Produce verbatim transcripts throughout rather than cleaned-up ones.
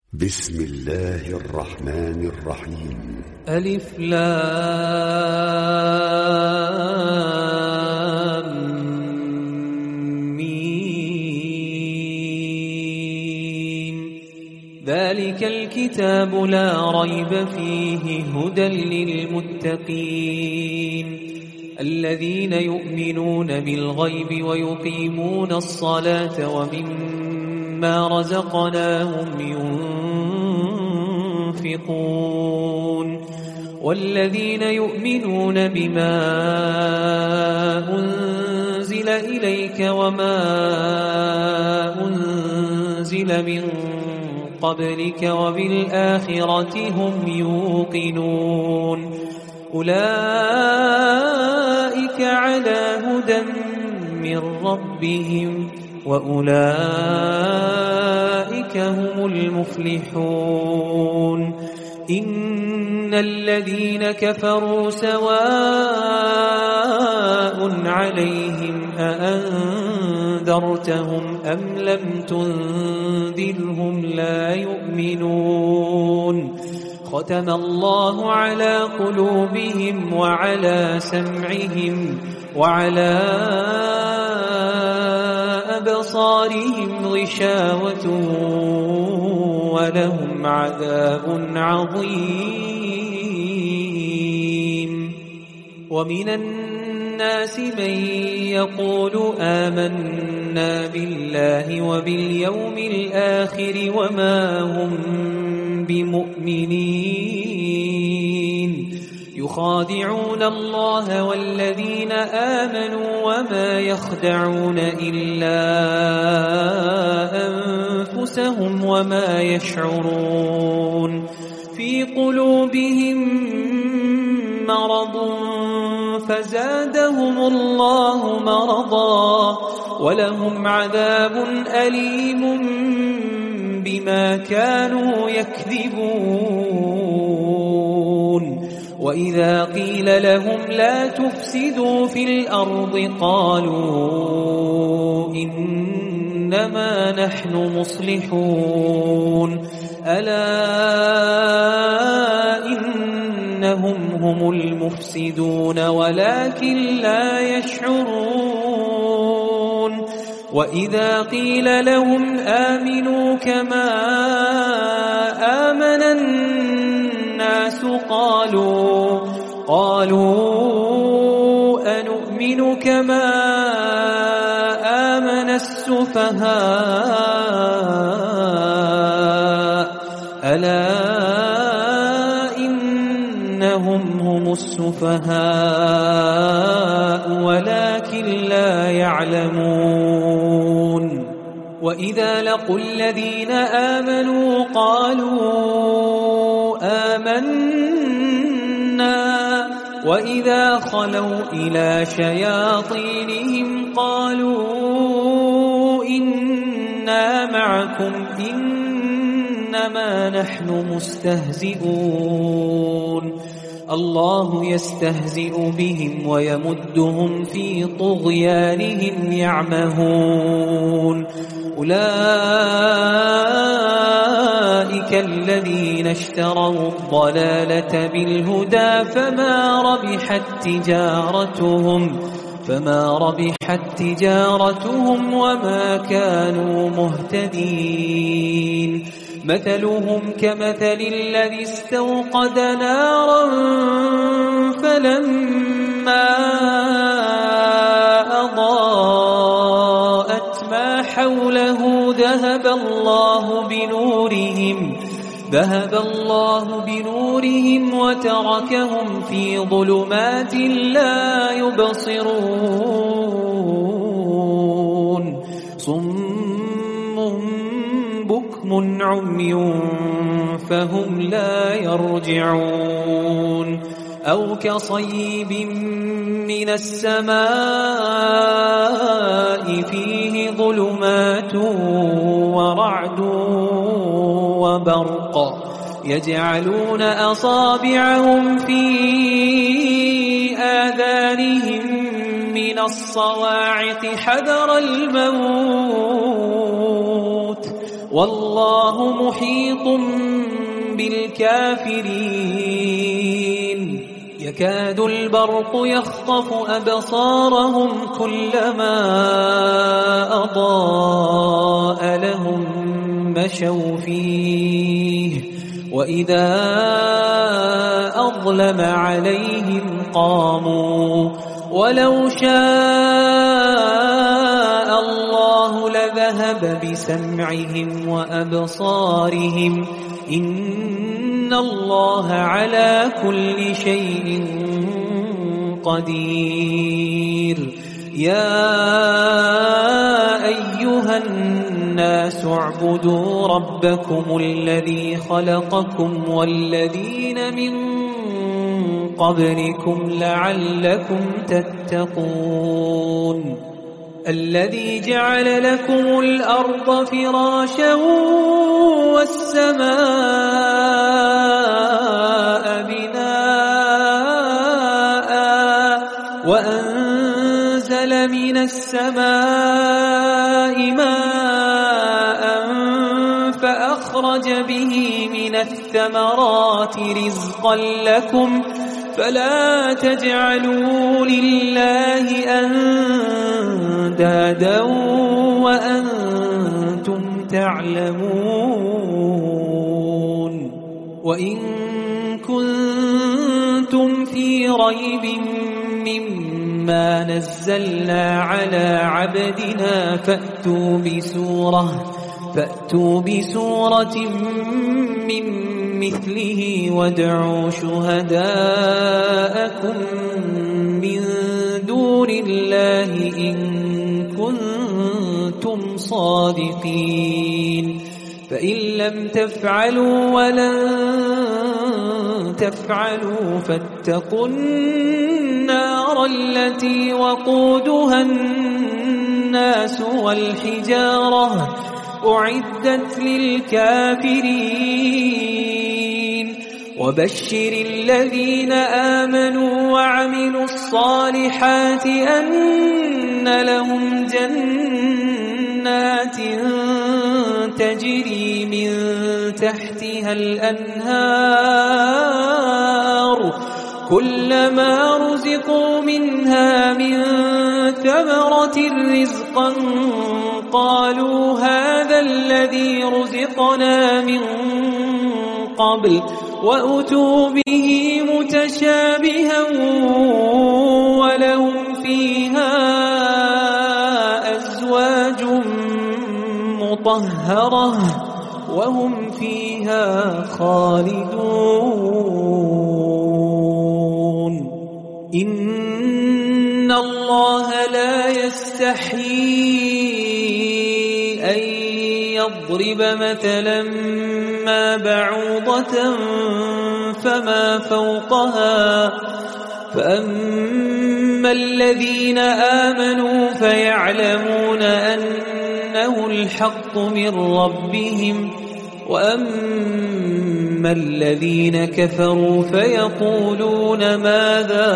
بسم الله الرحمن الرحيم. ألف لام ميم. ذلك الكتاب لا ريب فيه هدى للمتقين الذين يؤمنون بالغيب ويقيمون الصلاة ومما رزقناهم ينفقون والذين يؤمنون بما أنزل إليك وما أنزل من قبلك وبالآخرة هم يوقنون أولئك على هدى من ربهم وأولئك هم المفلحون إن الذين كفروا سواء عليهم أأنذرتهم أم لم تنذرهم لا يؤمنون ختم الله على قلوبهم وعلى سمعهم وعلى أبصارهم غشاوة ولهم عذاب عظيم ومن الناس من يقول آمنا بالله وباليوم الآخر وما هم بمؤمنين يخادعون الله والذين آمنوا وما يخدعون إلا أنفسهم وما يشعرون في قلوبهم مرض فزادهم الله مرضا ولهم عذاب أليم بما كانوا يكذبون وإذا قيل لهم لا تفسدوا في الأرض قالوا إنما نحن مصلحون ألا إنهم هم المفسدون ولكن لا يشعرون وإذا قيل لهم آمنوا كما آمن الناس قالوا قالوا أنؤمن كما آمن السفهاء ألا إنهم هم السفهاء ولكن لا يعلمون وإذا لقوا الذين آمنوا قالوا آمنا وإذا خلوا إلى شياطينهم قالوا إنا معكم إنما نحن مستهزئون الله يستهزئ بهم ويمدهم في طغيانهم يعمهون أولئك الذين اشتروا الضلالة بالهدى فما ربحت تجارتهم فما ربحت تجارتهم وما كانوا مهتدين مثلهم كمثل الذي استوقد نارا فلما أضاءت ما حوله ذهب الله بنورهم ذهب الله بنورهم وتركهم في ظلمات لا يبصرون صم بكم عمي فهم لا يرجعون أو كصيب من السماء فيه ظلمات ورعد وبرق يجعلون أصابعهم في آذانهم من الصواعق حذر الموت والله محيط بالكافرين يكاد البرق يخطف أبصارهم كلما أضاء لهم مشوا فيه وإذا أظلم عليهم قاموا ولو شاء الله لذهب بسمعهم وأبصارهم إن الله على كل شيء قدير يا أيها الناس اعبدوا ربكم الذي خلقكم والذين من قبلكم لعلكم تتقون الذي جعل لكم الأرض فراشا والسماء بناء وأنزل من السماء ماء فأخرج به من الثمرات رزقا لكم فلا تجعلوا لله أندادا وأنتم تعلمون وإن كنتم في ريب مما نزلنا على عبدنا فأتوا بسورة فأتوا بسورة من مثله وادعوا شهداءكم من دون الله إن كنتم صادقين فإن لم تفعلوا ولن تفعلوا فاتقوا النار التي وقودها الناس والحجارة أعدت للكافرين وبشر الذين آمنوا وعملوا الصالحات أن لهم جنات تجري من تحتها الأنهار كلما رزقوا منها من ثمرة رزقا قالوا هذا الذي رزقنا من قبل وأتوا به متشابها ولهم فيها أزواج مطهرة وهم فيها خالدون إن الله لا يستحيي أن يضرب مثلا ما بعوضة فما فوقها فأما الذين آمنوا فيعلمون أنه الحق من ربهم وأما الذين كفروا فيقولون ماذا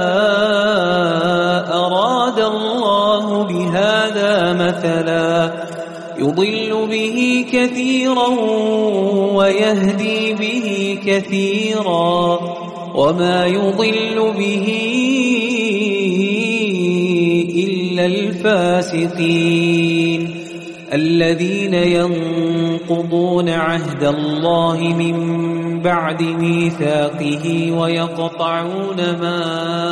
أراد الله بهذا مثلا يضل به كثيرا ويهدي به كثيرا وما يضل به إلا الفاسقين الذين ينقضون عهد الله من بعد ميثاقه ويقطعون ما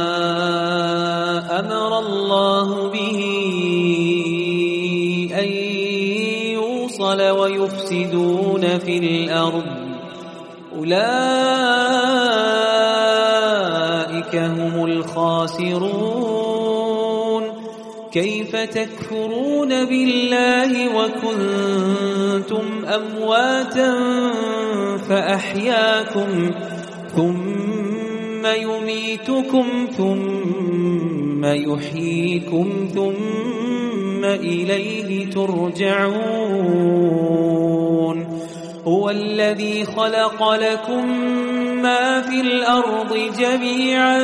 أمر الله به أن يوصل ويفسدون في الأرض أولئك هم الخاسرون كيف تكفرون بالله وكنتم أمواتا فأحياكم ثم يميتكم ثم يحييكم ثم إليه ترجعون هو الذي خلق لكم ما في الأرض جميعا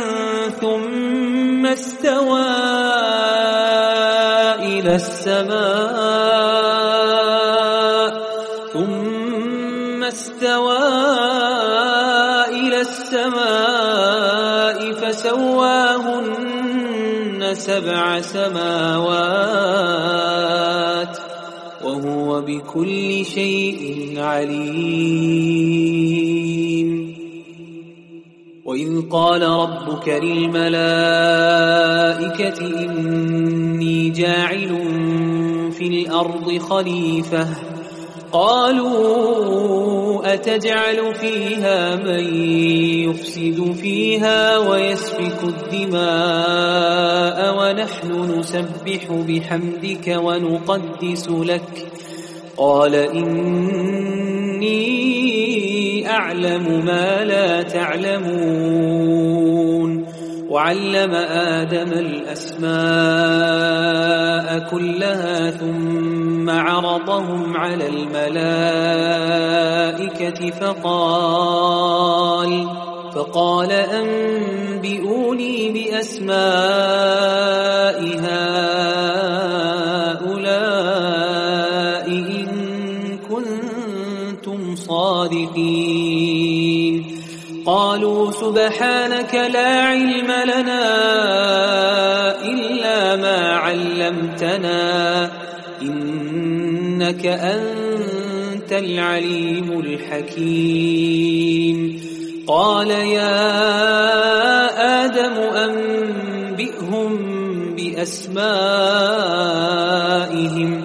ثم استوى إلى السماء استوى إلى السماء فسواهن سبع سماوات وهو بكل شيء عليم. وإذ قال ربك للملائكة إني جاعل في الأرض خليفة قالوا أتجعل فيها من يفسد فيها ويسفك الدماء ونحن نسبح بحمدك ونقدس لك قال إني أعلم ما لا تعلمون. وعلم آدم الأسماء كلها ثم عرضهم على الملائكة فقال فقال أنبئوني بأسماء هؤلاء إن كنتم صادقين. قالوا سبحانك لا علم لنا إلا ما علمتنا إنك أنت العليم الحكيم. قال يا آدم أنبئهم بأسمائهم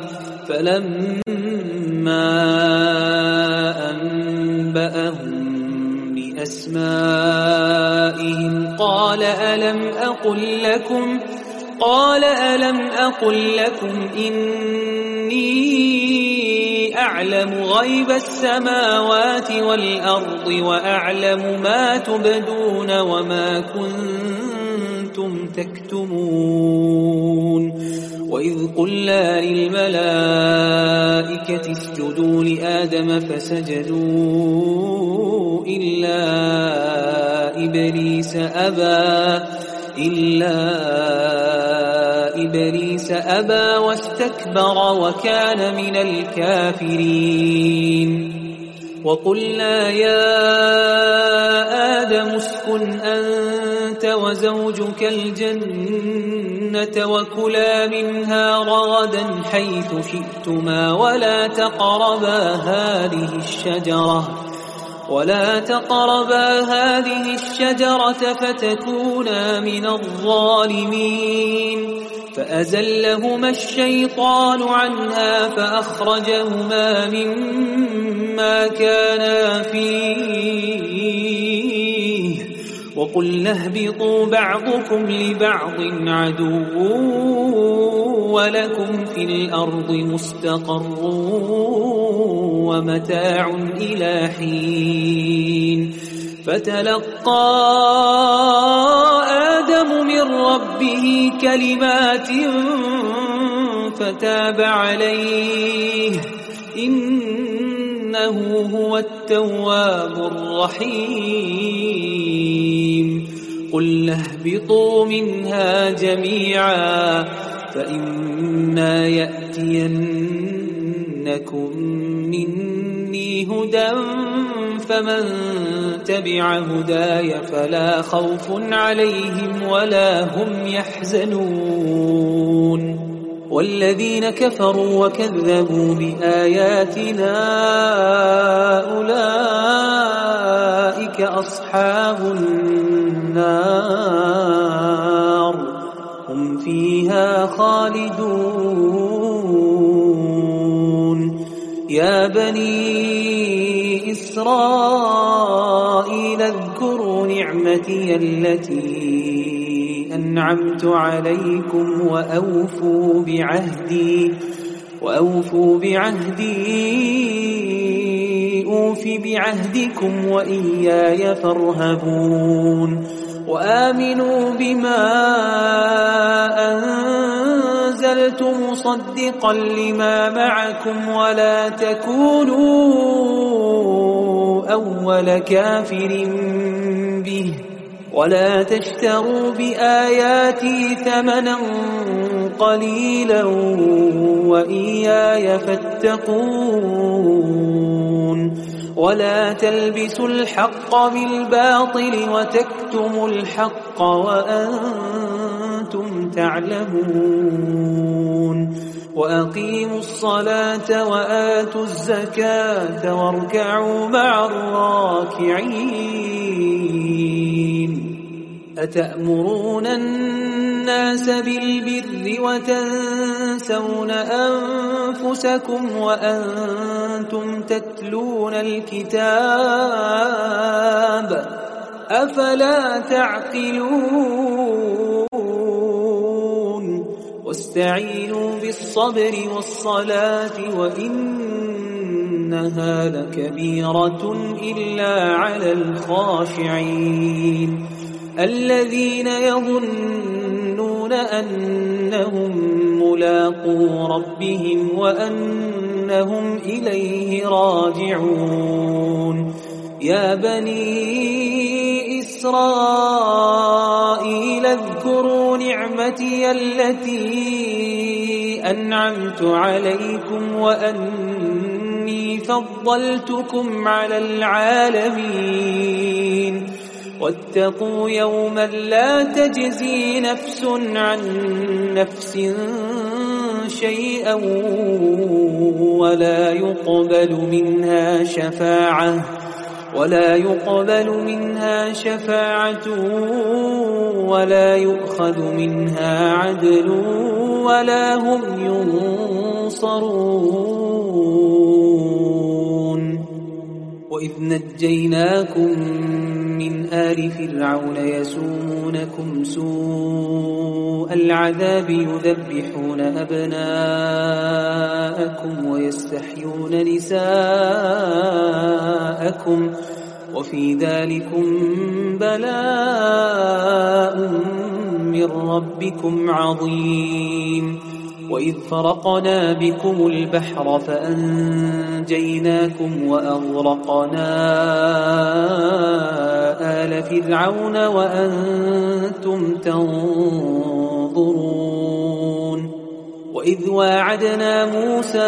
فلما أنبأهم بأسمائهم قال ألم أقل لكم قال ألم أقل لكم إني أعلم غيب السماوات والأرض وأعلم ما تبدون وما كنتم تكتمون. وإذ قلنا للملائكة اسجدوا لآدم فسجدوا إلا إبليس أبى إلا إبليس أبى واستكبر وكان من الكافرين. وقلنا يا آدم اسكن أنت وزوجك الجنة وكلا منها رغدا حيث شئتما ولا تقربا هذه الشجرة ولا تقربا هذه الشجرة فتكونا من الظالمين. فأزلهما الشيطان عنها فأخرجهما مما كانا فيه وقلنا اهبطوا بعضكم لبعض عدو ولكم في الأرض مستقر ومتاع إلى حين. فتلقى آدم من ربه كلمات فتاب عليه إنه هو التواب الرحيم. قلنا اهبطوا منها جميعا فإما يأتينكم مني هدى فمن تبع هداي فلا خوف عليهم ولا هم يحزنون. والذين كفروا وكذبوا بآياتنا أولئك أصحاب النار هم فيها خالدون. يا بني إسرائيل اذكروا نعمتي التي أنعمت عليكم وأوفوا بعهدي وأوفوا بعهدي أوف بعهدكم وإياي فارهبون. وآمنوا بما أنزلت مصدقا لما معكم ولا تكونوا أول كافر به ولا تشتروا بآياتي ثمنا قليلا وإياي فاتقون. ولا تلبسوا الحق بالباطل وتكتموا الحق وأنتم تعلمون وأقيموا الصلاة وآتوا الزكاة واركعوا مع الراكعين أتأمرون الناس بالبر وتنسون أنفسكم وأنتم تتلون الكتاب أفلا تعقلون واستعينوا بالصبر والصلاة وإنها لكبيرة إلا على الخاشعين الذين يظنون أنهم ملاقو ربهم وأنهم إليه راجعون يا بني إسرائيل اذكروا نعمتي التي أنعمت عليكم وأني فضلتكم على العالمين واتقوا يوما لا تجزي نفس عن نفس شيئا ولا يقبل منها شفاعة ولا يقبل منها شفاعة ولا يؤخذ منها عدل ولا هم ينصرون وإذ نجيناكم من آل فرعون يسومونكم سوء العذاب يذبحون أبناءكم ويستحيون نساءكم وفي ذلكم بلاء من ربكم عظيم وإذ فرقنا بكم البحر فأنجيناكم وأغرقنا آل فرعون وأنتم تنظرون وإذ واعدنا موسى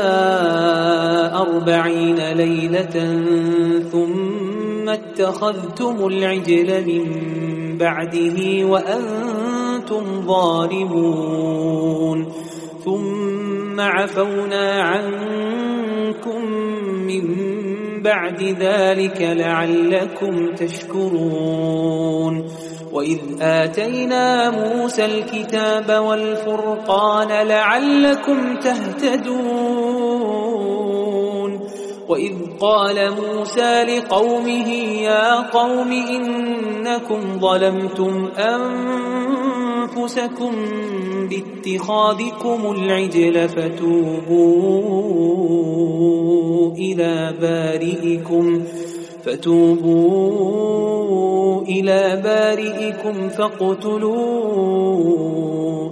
أربعين ليلة ثم اتخذتم العجل من بعده وأنتم ظالمون ثم عفونا عنكم من بعد ذلك لعلكم تشكرون وإذ آتينا موسى الكتاب والفرقان لعلكم تهتدون وإذ قال موسى لقومه يا قوم إنكم ظلمتم أنفسكم باتخاذكم العجل فتوبوا إلى بارئكم فتوبوا إلى بارئكم فاقتلوا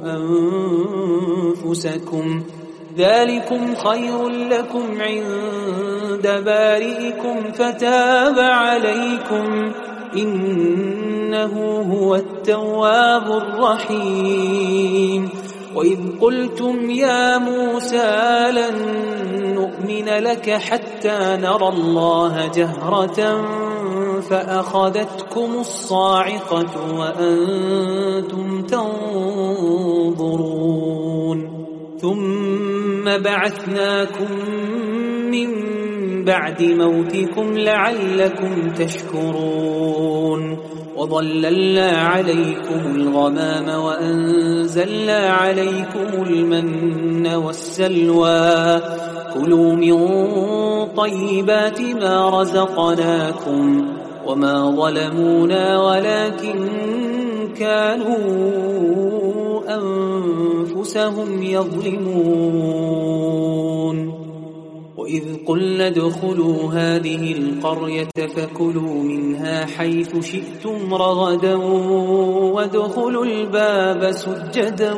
أنفسكم ذلكم خير لكم عند بارئكم فتاب عليكم إنه هو التواب الرحيم وإذ قلتم يا موسى لن نؤمن لك حتى نرى الله جهرة فأخذتكم الصاعقة وأنتم تنظرون ثم بعثناكم من بعد موتكم لعلكم تشكرون وظللنا عليكم الغمام وأنزلنا عليكم المن والسلوى كلوا من طيبات ما رزقناكم وما ظلمونا ولكن كانوا أنفسهم يظلمون وإذ قلنا ادخلوا هذه القرية فكلوا منها حيث شئتم رغدا وادخلوا الباب سجدا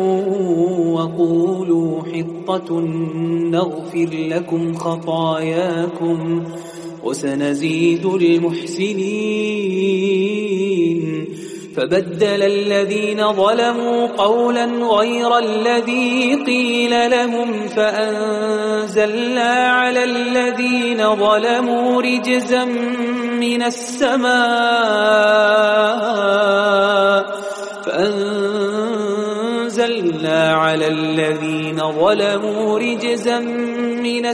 وقولوا حطة نغفر لكم خطاياكم وسنزيد المحسنين فبدل الذين ظلموا قولا غير الذي قيل لهم فأنزلنا على الذين ظلموا رجزا من السماء فأنزلنا على الذين ظلموا رجزا من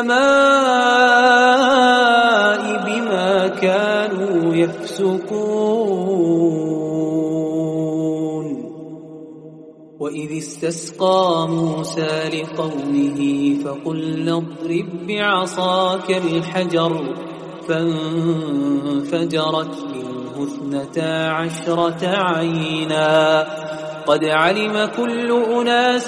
السماء بما كانوا يفسقون. وإذ استسقى موسى لقومه فقلنا اضرب بعصاك الحجر فانفجرت منه اثنتا عشرة عينا قد علم كل أناس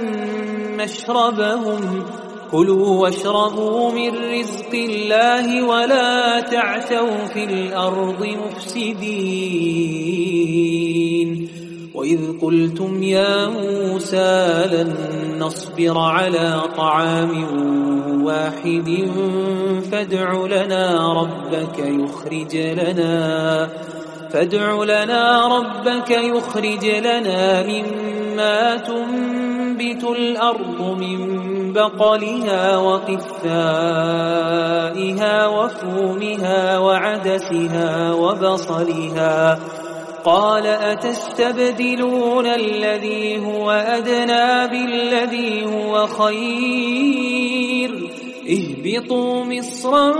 مشربهم كلوا واشربوا من رزق الله ولا تعثوا في الأرض مفسدين. وإذ قلتم يا موسى لن نصبر على طعام واحد فادع لنا ربك يخرج لنا فادع لنا ربك يخرج لنا مما تنبت الأرض من بقلها وقثائها وفومها وعدسها وبصلها قال أتستبدلون الذي هو أدنى بالذي هو خير اهبطوا مصرا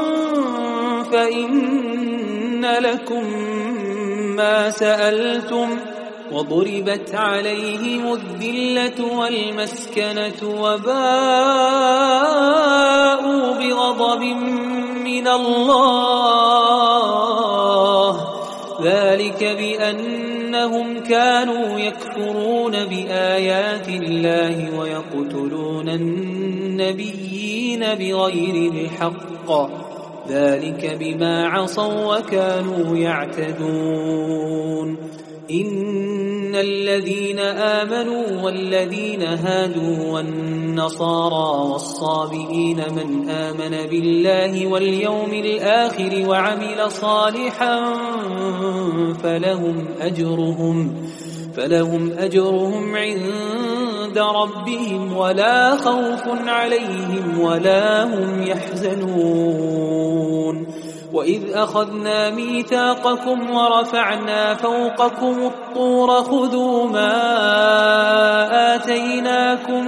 فإن لكم ما سألتم وضربت عليهم الذلة والمسكنة وباءوا بغضب من الله ذلك بأنهم كانوا يكفرون بآيات الله ويقتلون النبيين بغير الحق ذلك بما عصوا وكانوا يعتدون. إن الذين آمنوا والذين هادوا والنصارى والصابئين من آمن بالله واليوم الآخر وعمل صالحا فلهم أجرهم فلهم أجرهم عند ربهم ولا خوف عليهم ولا هم يحزنون. وإذ أخذنا ميثاقكم ورفعنا فوقكم الطور خذوا ما آتيناكم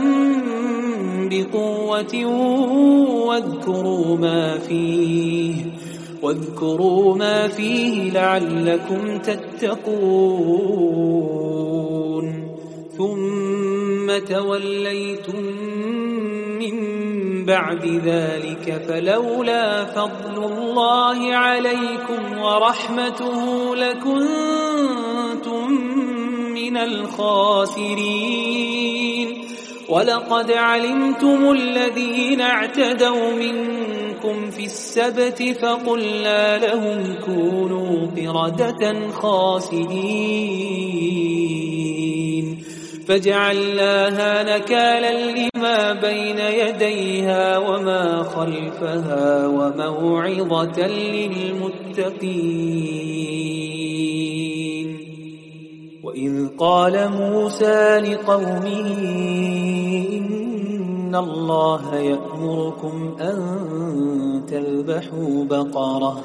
بقوة واذكروا ما فيه واذكروا ما فيه لعلكم تتقون. ثم توليتم من بعد ذلك فلولا فضل الله عليكم ورحمته لكنتم من الخاسرين. ولقد علمتم الذين اعتدوا منكم في السبت فقلنا لهم كونوا قردة خاسئين فجعلناها نكالا لما بين يديها وما خلفها وموعظة للمتقين. وإذ قال موسى لقومه إن الله يأمركم أن تذبحوا بقرة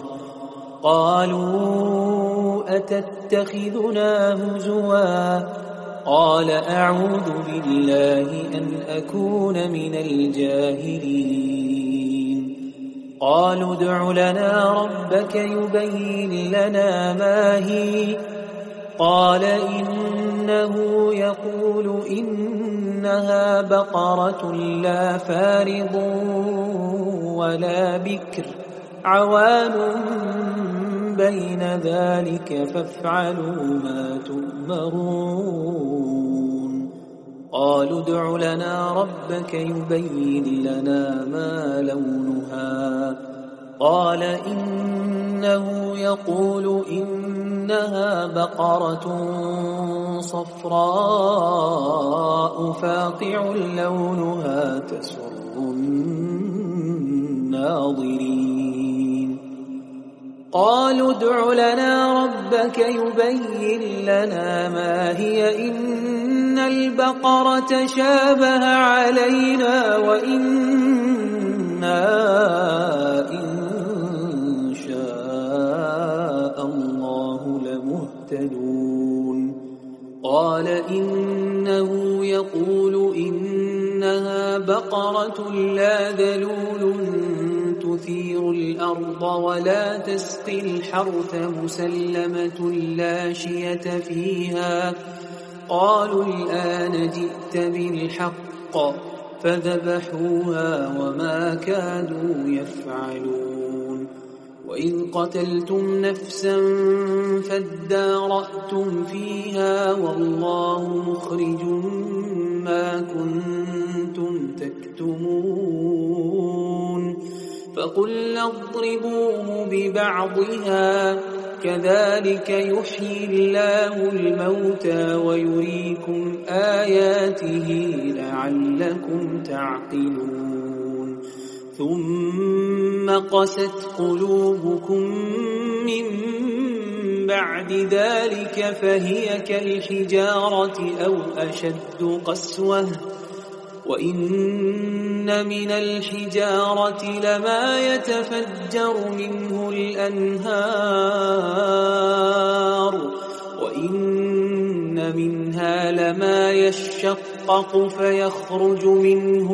قالوا أتتخذنا هزوا قال أعوذ بالله أن أكون من الجاهلين. قالوا ادع لنا ربك يبين لنا ما هي قال إنه يقول إنها بقرة لا فارض ولا بكر عوان بين ذلك فافعلوا ما تؤمرون. قالوا ادع لنا ربك يبين لنا ما لونها قال إنه يقول إنها بقرة صفراء فاقع لونها تسر الناظرين. قالوا ادع لنا ربك يبين لنا ما هي إن البقرة شابه علينا وإنا إن شاء الله لمهتدون قال إنه يقول إنها بقرة لا ذلول تثير الأرض ولا تسقي الحرث مسلمة لا شية فيها قالوا الآن جئت بالحق فذبحوها وما كادوا يفعلون وإذ قتلتم نفسا فادارأتم فيها والله مخرج ما كنتم تكتمون فقلنا اضربوه ببعضها كذلك يحيي الله الموتى ويريكم آياته لعلكم تعقلون ثم قست قلوبكم من بعد ذلك فهي كالحجارة أو أشد قسوة وإن من الحجارة لما يتفجر منه الأنهار وإن منها لما يشقق فيخرج منه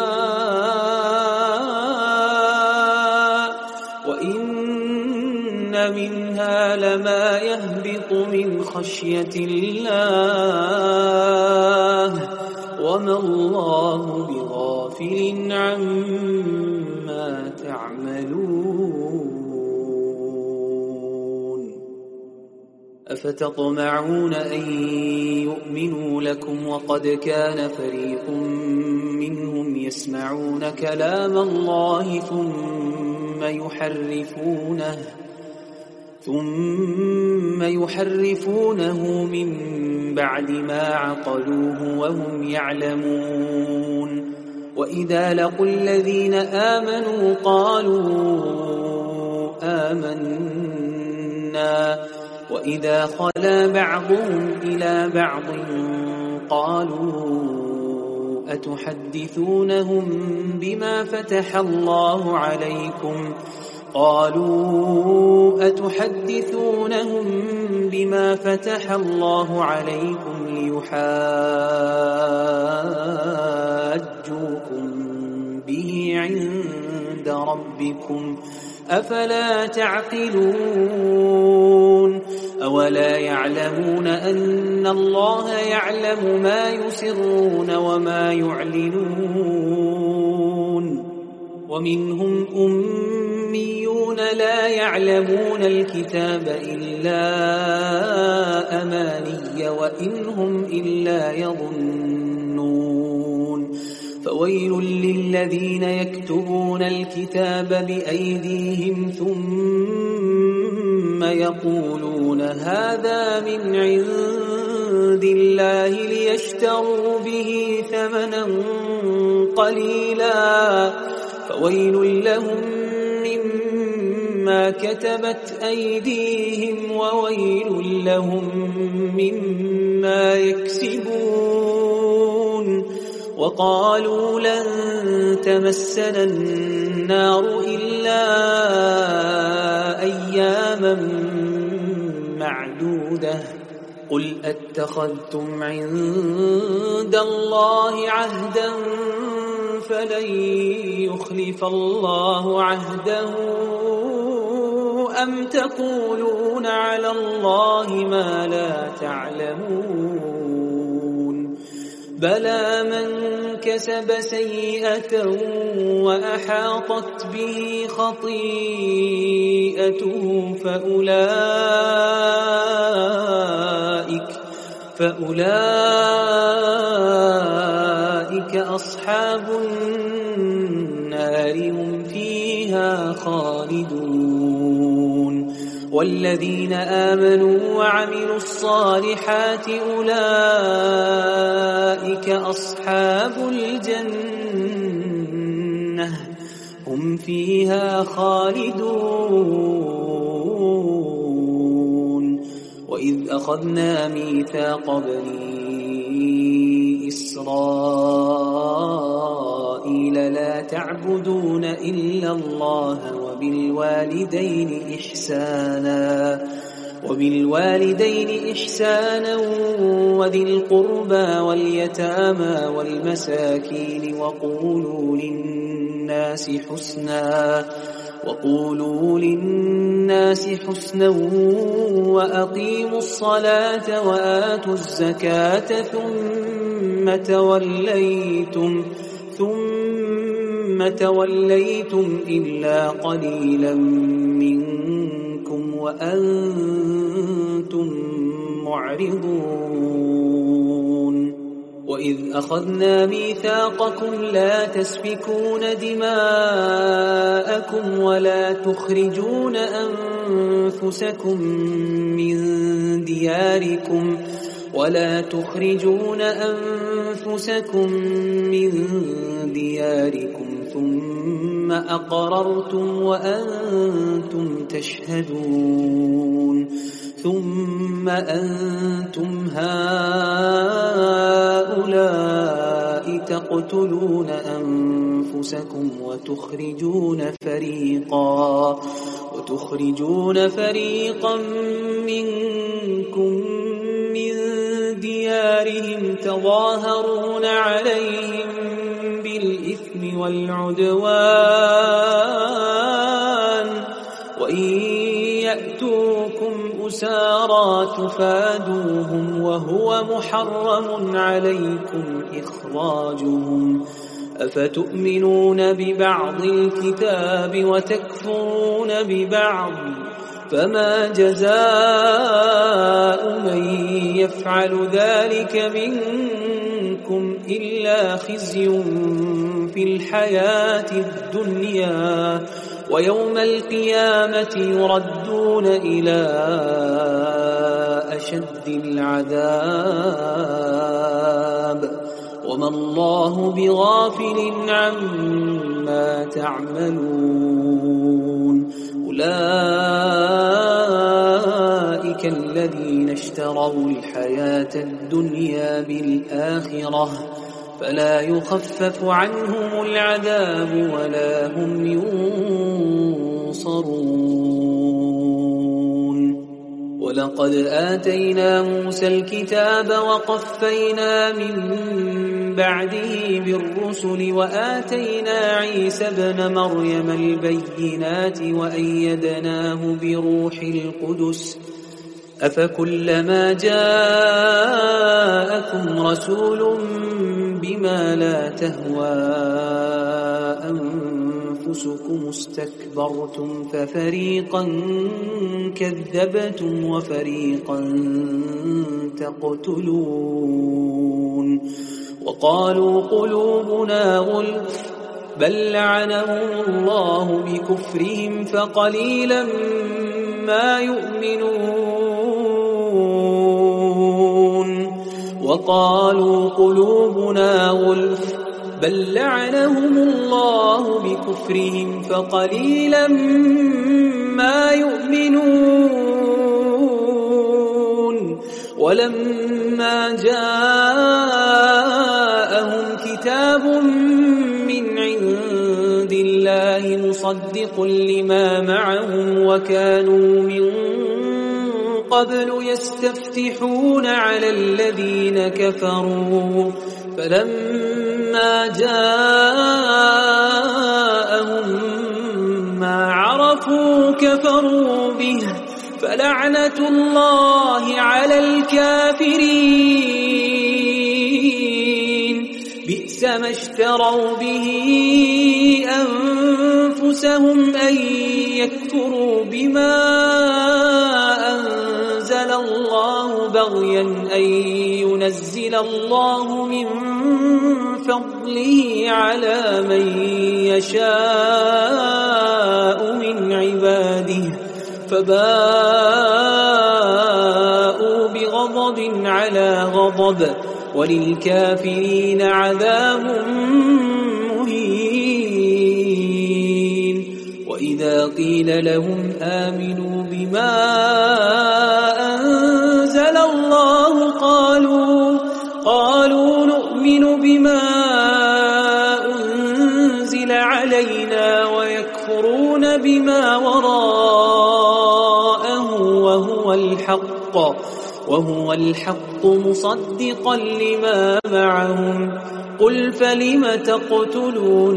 الماء وإن منها لما يهبط من خشية الله وما الله بغافل عما تعملون أفتطمعون أن يؤمنوا لكم وقد كان فريق منهم يسمعون كلام الله ثم يحرفونه ثم يحرفونه من بعد ما عقلوه وهم يعلمون وإذا لقوا الذين آمنوا قالوا آمنا وإذا خلا بعضهم إلى بعض قالوا أتحدثونهم بما فتح الله عليكم قالوا أتحدثونهم بما فتح الله عليكم ليحاجوكم به عند ربكم أفلا تعقلون أولا يعلمون أن الله يعلم ما يسرون وما يعلنون ومنهم أميون لا يعلمون الكتاب إلا أماني وإنهم إلا يظنون فويل للذين يكتبون الكتاب بأيديهم ثم يقولون هذا من عند الله ليشتروا به ثمنا قليلا فويل لهم مما كتبت أيديهم وويل لهم مما يكسبون وقالوا لن تمسنا النار إلا أياما معدودة قل أتخذتم عند الله عهدا فلن يخلف الله عهده أم تقولون على الله ما لا تعلمون بلى من كسب سيئة وأحاطت به خطيئته فأولئك فأولئك أصحاب النار هم فيها خالدون والذين آمنوا وعملوا الصالحات أولئك أصحاب الجنة هم فيها خالدون أخذنا ميثاق بني إسرائيل لا تعبدون إلا الله وبالوالدين إحسانا وبالوالدين إحسانا وذي القربى واليتامى والمساكين وقولوا للناس حسنا وقولوا للناس حسنا وأقيموا الصلاة وآتوا الزكاة ثم توليتم ثم توليتم إلا قليلا منكم وأنتم معرضون وإذ أخذنا ميثاقكم لا تسفكون دماءكم ولا تخرجون أنفسكم من دياركم ولا تخرجون أنفسكم من دياركم ثم أقررتم وأنتم تشهدون ثم أنتم هؤلاء تقتلون أنفسكم وتخرجون فريقا وتخرجون فريقا منكم من ديارهم تظاهرون عليهم بالإثم والعدوان وإن يأتوكم أسارى تفادوهم وهو محرم عليكم إخراجهم أفتؤمنون ببعض الكتاب وتكفرون ببعض فما جزاء من يفعل ذلك منكم إلا خزي في الحياة الدنيا ويوم القيامة يردون إلى أشد العذاب وما الله بغافل عما تعملون أولئك الذين اشتروا الحياة الدنيا بالآخرة فلا يخفف عنهم العذاب ولا هم ينصرون ولقد آتينا موسى الكتاب وقفينا من بعده بالرسل وآتينا عيسى ابن مريم البينات وأيدناه بروح القدس أفكلما جاءكم رسول بما لا تهوى أنفسكم استكبرتم ففريقا كذبتم وفريقا تقتلون وقالوا قلوبنا غلف بل لعنهم الله بكفرهم فقليلا ما يؤمنون وقالوا قلوبنا غلف بل لعنهم الله بكفرهم فقليلا ما يؤمنون ولما جاءهم كتاب من عند الله مصدق لما معهم وكانوا من قبل يستفتحون على الذين كفروا فلما جاءهم ما عرفوا كفروا به فلعنة الله على الكافرين بئس ما اشتروا به أنفسهم أن يكفروا بما أنزل الله بغيا أن ينزل الله من فضله على من يشاء من عباده فباءوا بغضب على غضب وللكافرين عذاب مهين وإذا قيل لهم آمنوا بما أنزل لما وراءه وهو الحق وهو الحق مصدقا لما معهم قل فلم تقتلون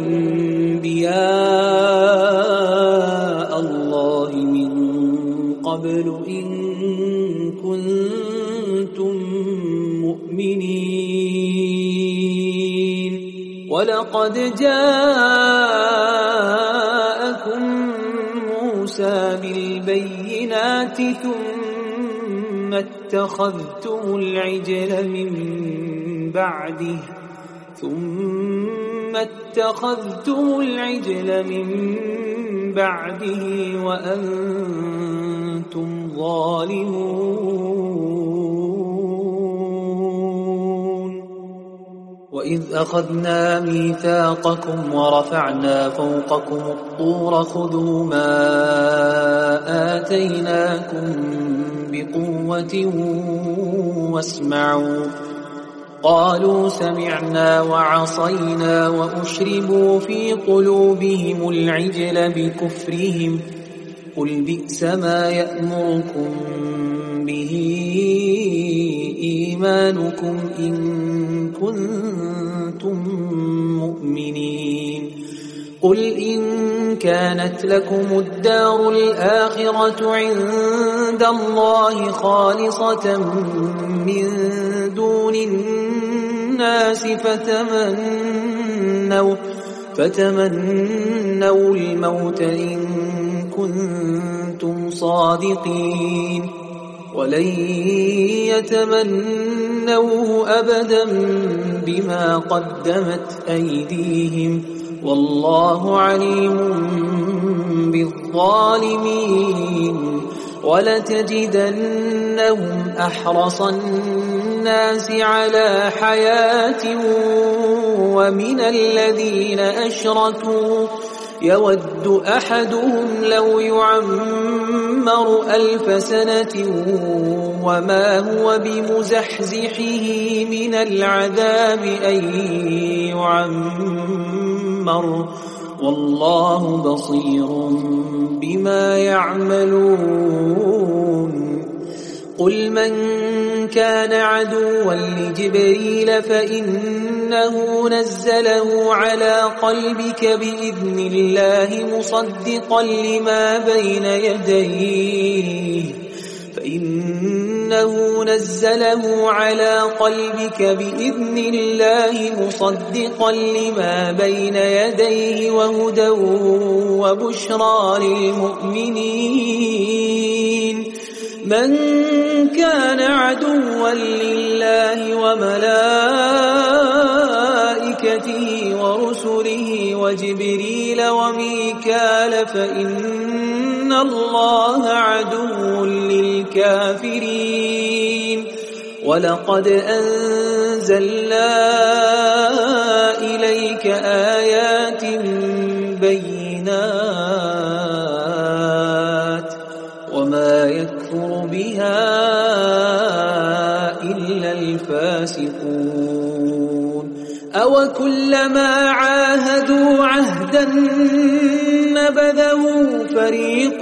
أنبياء الله من قبل إن كنتم مؤمنين ولقد جاءكم موسى بالبينات ثم اتخذتم العجل من بعده ثم اتخذتم العجل من بعده وأنتم ظالمون وإذ أخذنا ميثاقكم ورفعنا فوقكم الطور خذوا ما آتيناكم بقوة واسمعوا قالوا سمعنا وعصينا وأشربوا في قلوبهم العجل بكفرهم قل بئس ما يأمركم به إيمانكم إن كنتم مؤمنين قل إن كانت لكم الدار الآخرة عند الله خالصة من دون الناس فتمنوا فتمنوا الموت إن كنتم صادقين ولن يتمنوه أبدا بما قدمت أيديهم والله عليم بالظالمين ولتجدنهم أحرص الناس على حياة ومن الذين أشركوا يود أحدهم لو يعمر ألف سنة وما هو بمزحزحه من العذاب أن يعمر والله بصير بما يعملون قل من كان عدوا لجبريل فإنه نزله على قلبك بإذن الله مصدقا لما بين يديه فإنه نزله على قلبك بإذن الله مصدقا لما بين يديه وهدى وبشرى للمؤمنين من كان عدوا لله وملائكته ورسله وجبريل وميكال فإن الله عدو للكافرين ولقد أنزلنا إليك آيات بينات وما يكفر بها إلا الفاسقون أو كلما عاهدوا عهدا نبذه فريق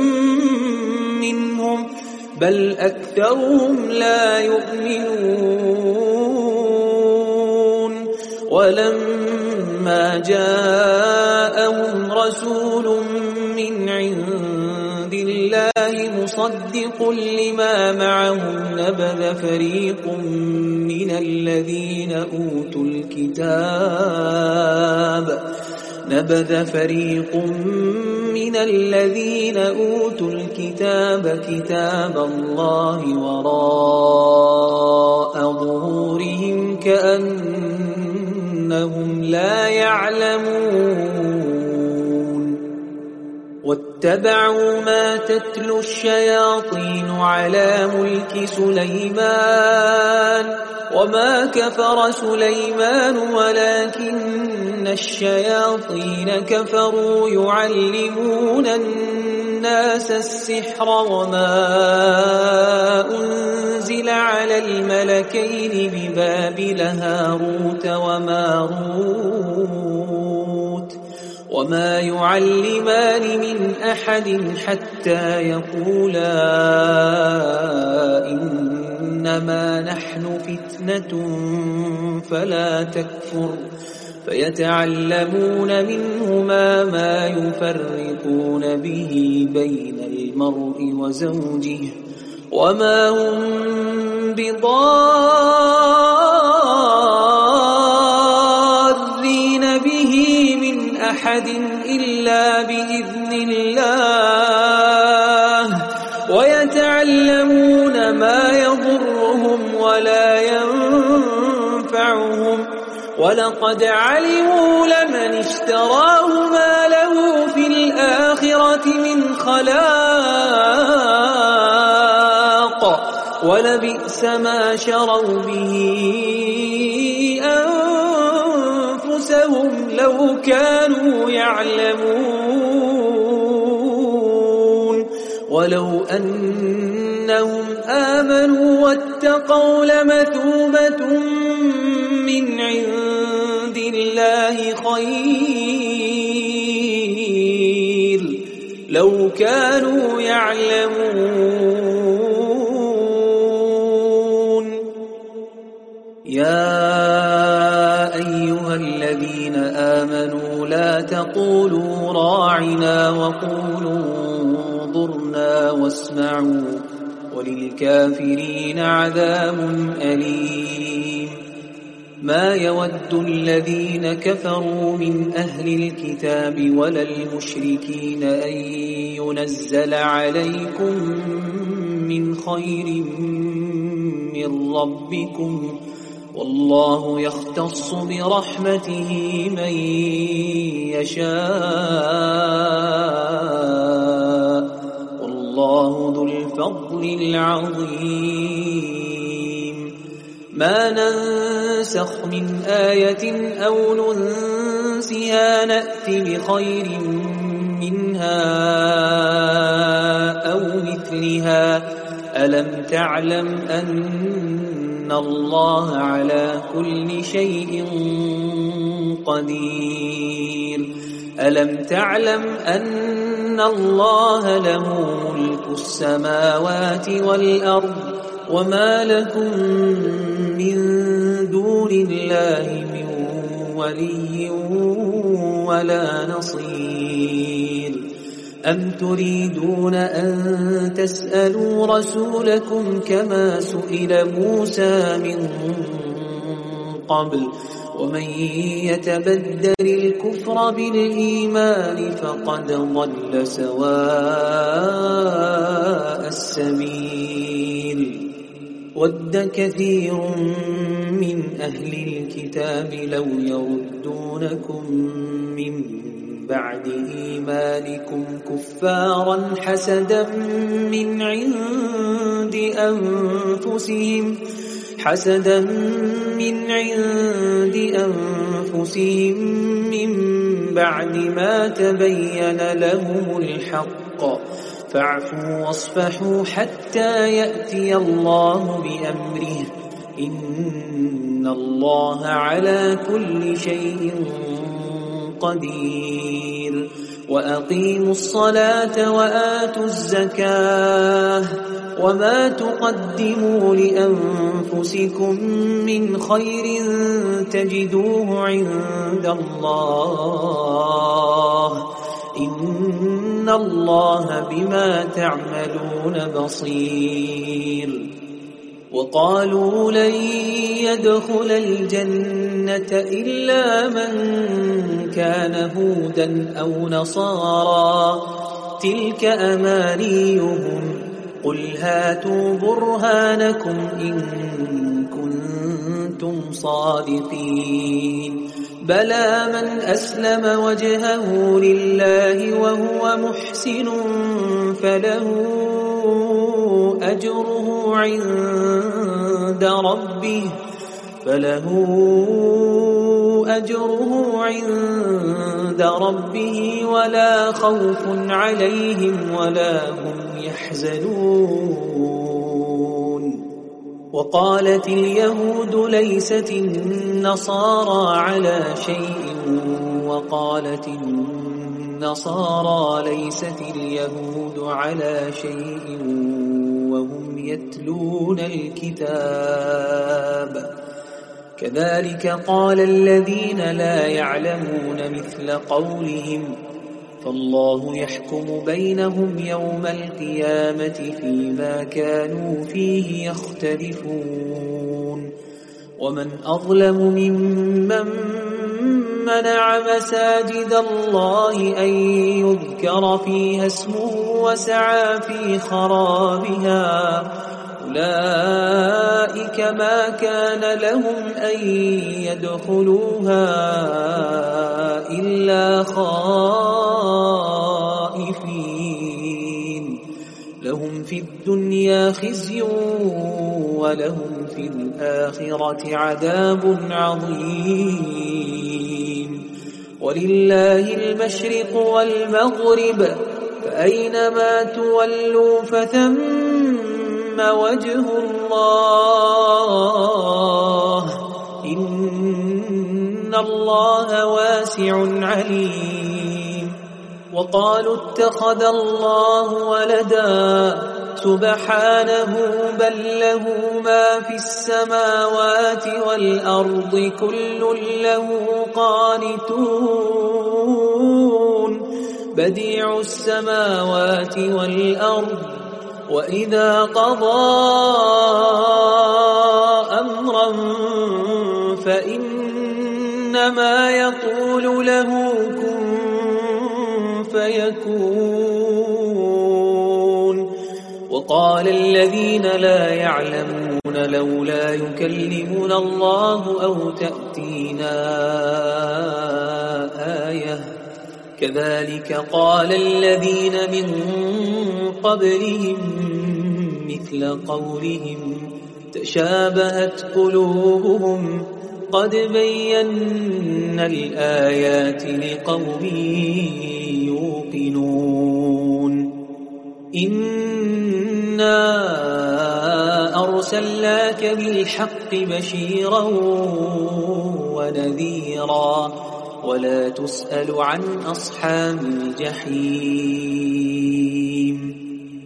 منهم بل أكثرهم لا يؤمنون ولما جاءهم رسول من عند الله مصدق لما معهم نبذ فريق من الذين أوتوا الكتاب نبذ فريق من الذين أوتوا الكتاب كتاب الله وراء ظهورهم كأنهم لا يعلمون واتبعوا ما تتلو الشياطين على ملك سليمان وما كفر سليمان ولكن الشياطين كفروا يعلمون الناس السحر وما أنزل على الملكين ببابل هاروت وماروت وما يعلمان من أحد حتى يقولا إنما نحن فتنة فلا تكفر فيتعلمون منهما ما يفرقون به بين المرء وزوجه وما هم بضارين به من أحد إلا بإذن الله ويتعلمون ما يضرهم ولا ينفعهم ولقد علموا لمن اشتراه ما له في الآخرة من خلاق ولبئس ما شروا به أنفسهم لو كانوا يعلمون ولو أنهم آمنوا واتقوا لمثوبة من عند الله خير لو كانوا يعلمون يا أيها الذين آمنوا لا تقولوا راعنا وقولوا انظرنا واسمعوا وللكافرين عذاب أليم ما يود الذين كفروا من أهل الكتاب ولا المشركين أن ينزل عليكم من خير من ربكم والله يختص برحمته من يشاء والله ذو الفضل العظيم ما ننسخ من آية أو ننسها نأت بخير منها أو مثلها ألم تعلم أن الله على كل شيء قدير ألم تعلم أن الله له ملك السماوات والأرض وما لكم من دون الله من ولي ولا نصير أم تريدون أن تسألوا رسولكم كما سئل موسى من قبل ومن يتبدل الكفر بالإيمان فقد ضل سواء السبيل ود كثير من أهل الكتاب لو يردونكم من بعد إيمانكم كفارا حسدا من عند أنفسهم حسدا من عند أنفسهم من بعد ما تبين لهم الحق فاعفوا واصفحوا حتى يأتي الله بأمره إن الله على كل شيء قدير وأقيموا الصلاة وآتوا الزكاة وما تقدموا لأنفسكم من خير تجدوه عند الله إن الله بما تعملون بصير وقالوا لن يدخل الجنة إلا من كان هودا أو نصارى تلك أمانيهم قل هاتوا برهانكم إن كنتم صادقين بلى من أسلم وجهه لله وهو محسن فله أجره عند ربه فله أجره عند ربه ولا خوف عليهم ولا هم يحزنون وقالت اليهود ليست النصارى على شيء وقالت النصارى ليست اليهود على شيء وهم يتلون الكتاب كذلك قال الذين لا يعلمون مثل قولهم فالله يحكم بينهم يوم القيامة فيما كانوا فيه يختلفون ومن أظلم ممن منع مساجد الله أن يذكر فيها اسمه وسعى في خرابها أولئك ما كان لهم أن يدخلوها إلا خائفين لهم في الدنيا خزي ولهم في الآخرة عذاب عظيم ولله المشرق والمغرب فأينما تولوا فثم وجه الله إن الله واسع عليم وقالوا اتخذ الله ولدا سبحانه بل له ما في السماوات والأرض كل له قانتون بديع السماوات والأرض وإذا قضى أمرا فإنما يقول له كن فيكون وقال الذين لا يعلمون لولا يكلمنا الله أو تأتينا آية كذلك قال الذين من قبلهم مثل قولهم تشابهت قلوبهم قد بينا الآيات لقوم يوقنون إنا أرسلناك بالحق بشيرا ونذيرا ولا تسأل عن أصحاب الجحيم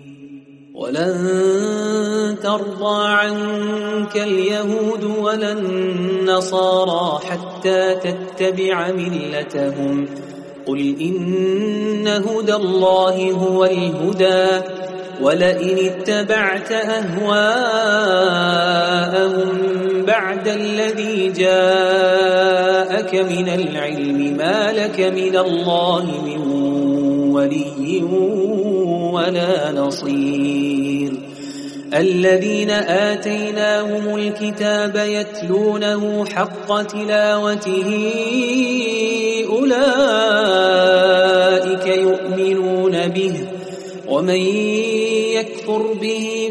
ولن ترضى عنك اليهود ولا النصارى حتى تتبع ملتهم قل إن هدى الله هو الهدى ولئن اتبعت أهواءهم بعد الذي جاءك من العلم ما لك من الله من ولي ولا نصير الذين آتيناهم الكتاب يتلونه حق تلاوته أولئك يؤمنون به ومن يكفر به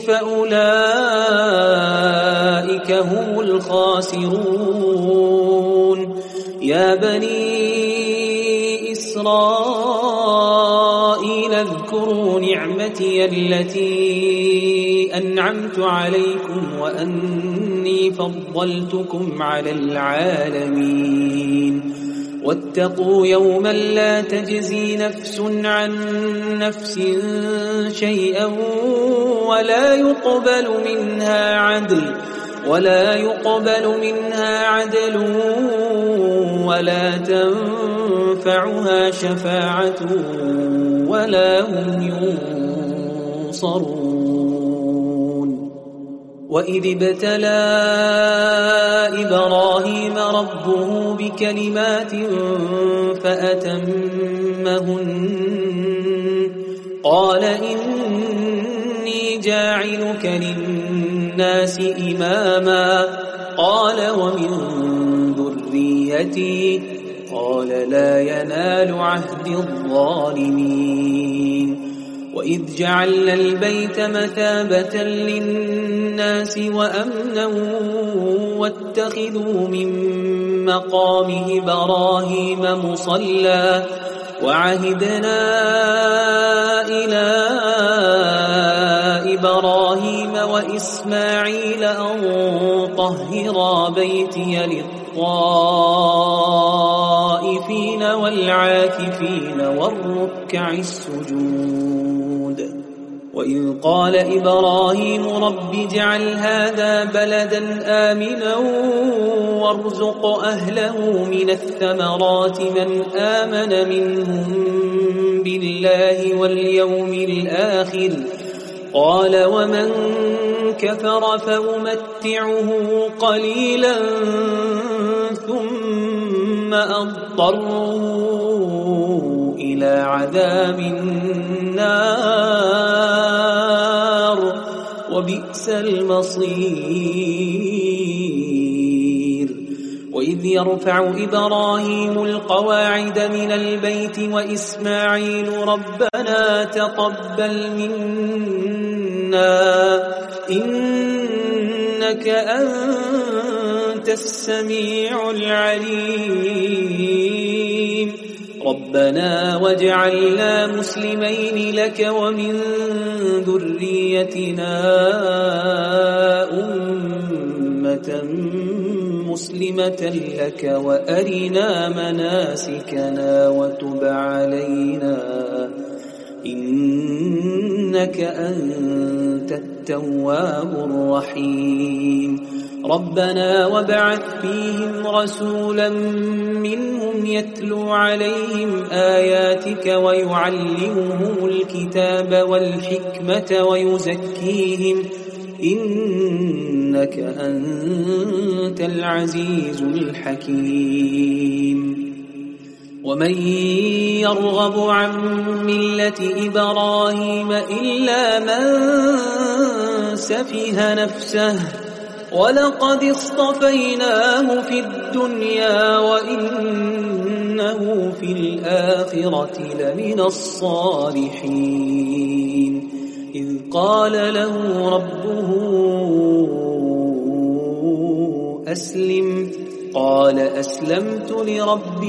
فأولئك هم الخاسرون يا بني إسرائيل اذكروا نعمتي التي أنعمت عليكم وأني فضلتكم على العالمين واتقوا يوما لا تجزي نفس عن نفس شيئا ولا يقبل منها عدل ولا يقبل منها عدل ولا تنفعها شفاعة ولا هم ينصرون وإذ ابتلى إبراهيم ربه بكلمات فأتمهن قال إني جاعلك للناس إماما قال ومن ذريتي قال لا ينال عهد الظالمين وإذ جعلنا البيت مثابة للناس وأمنا واتخذوا من مقام إبراهيم مصلى وعهدنا إلى إبراهيم وإسماعيل أن طهرا بيتي للطائفين الطائفين والعاكفين والركع السجود. وإذ قال إبراهيم رب اجعل هذا بلدا آمنا وارزق أهله من الثمرات من آمن منهم بالله واليوم الآخر قال ومن كفر فأمتعه قليلا ثم أضطره إلى عذاب النار وبئس المصير. وإذ يرفع إبراهيم القواعد من البيت وإسماعيل ربنا تقبل منا إنك أنت السميع العليم ربنا واجعلنا مسلمين لك ومن ذريتنا أمة مسلمة لك وأرنا مناسكنا وتب علينا إنك أنت التواب الرحيم. ربنا وابعث فيهم رسولا منهم يتلو عليهم آياتك ويعلمهم الكتاب والحكمة ويزكيهم إنك أنت العزيز الحكيم. ومن يرغب عن ملة إبراهيم إلا من سفه نفسه ولقد اصطفيناه في الدنيا وإنه في الآخرة لمن الصالحين. إذ قال له ربه أسلم قال أسلمت لرب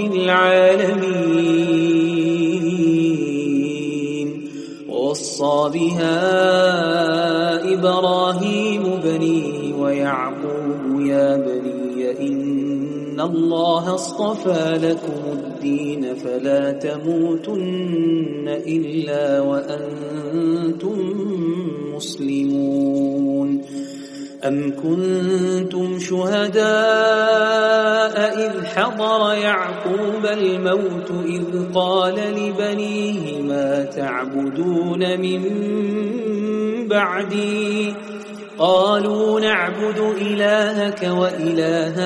العالمين. ووصى بها إبراهيم بنيه ويعقوب يا بني إن الله اصطفى لكم الدين فلا تموتن إلا وأنتم مسلمون. أم كنتم شهداء إذ حضر يعقوب الموت إذ قال لبنيه ما تعبدون من بعدي قالوا نعبد إلهك وإله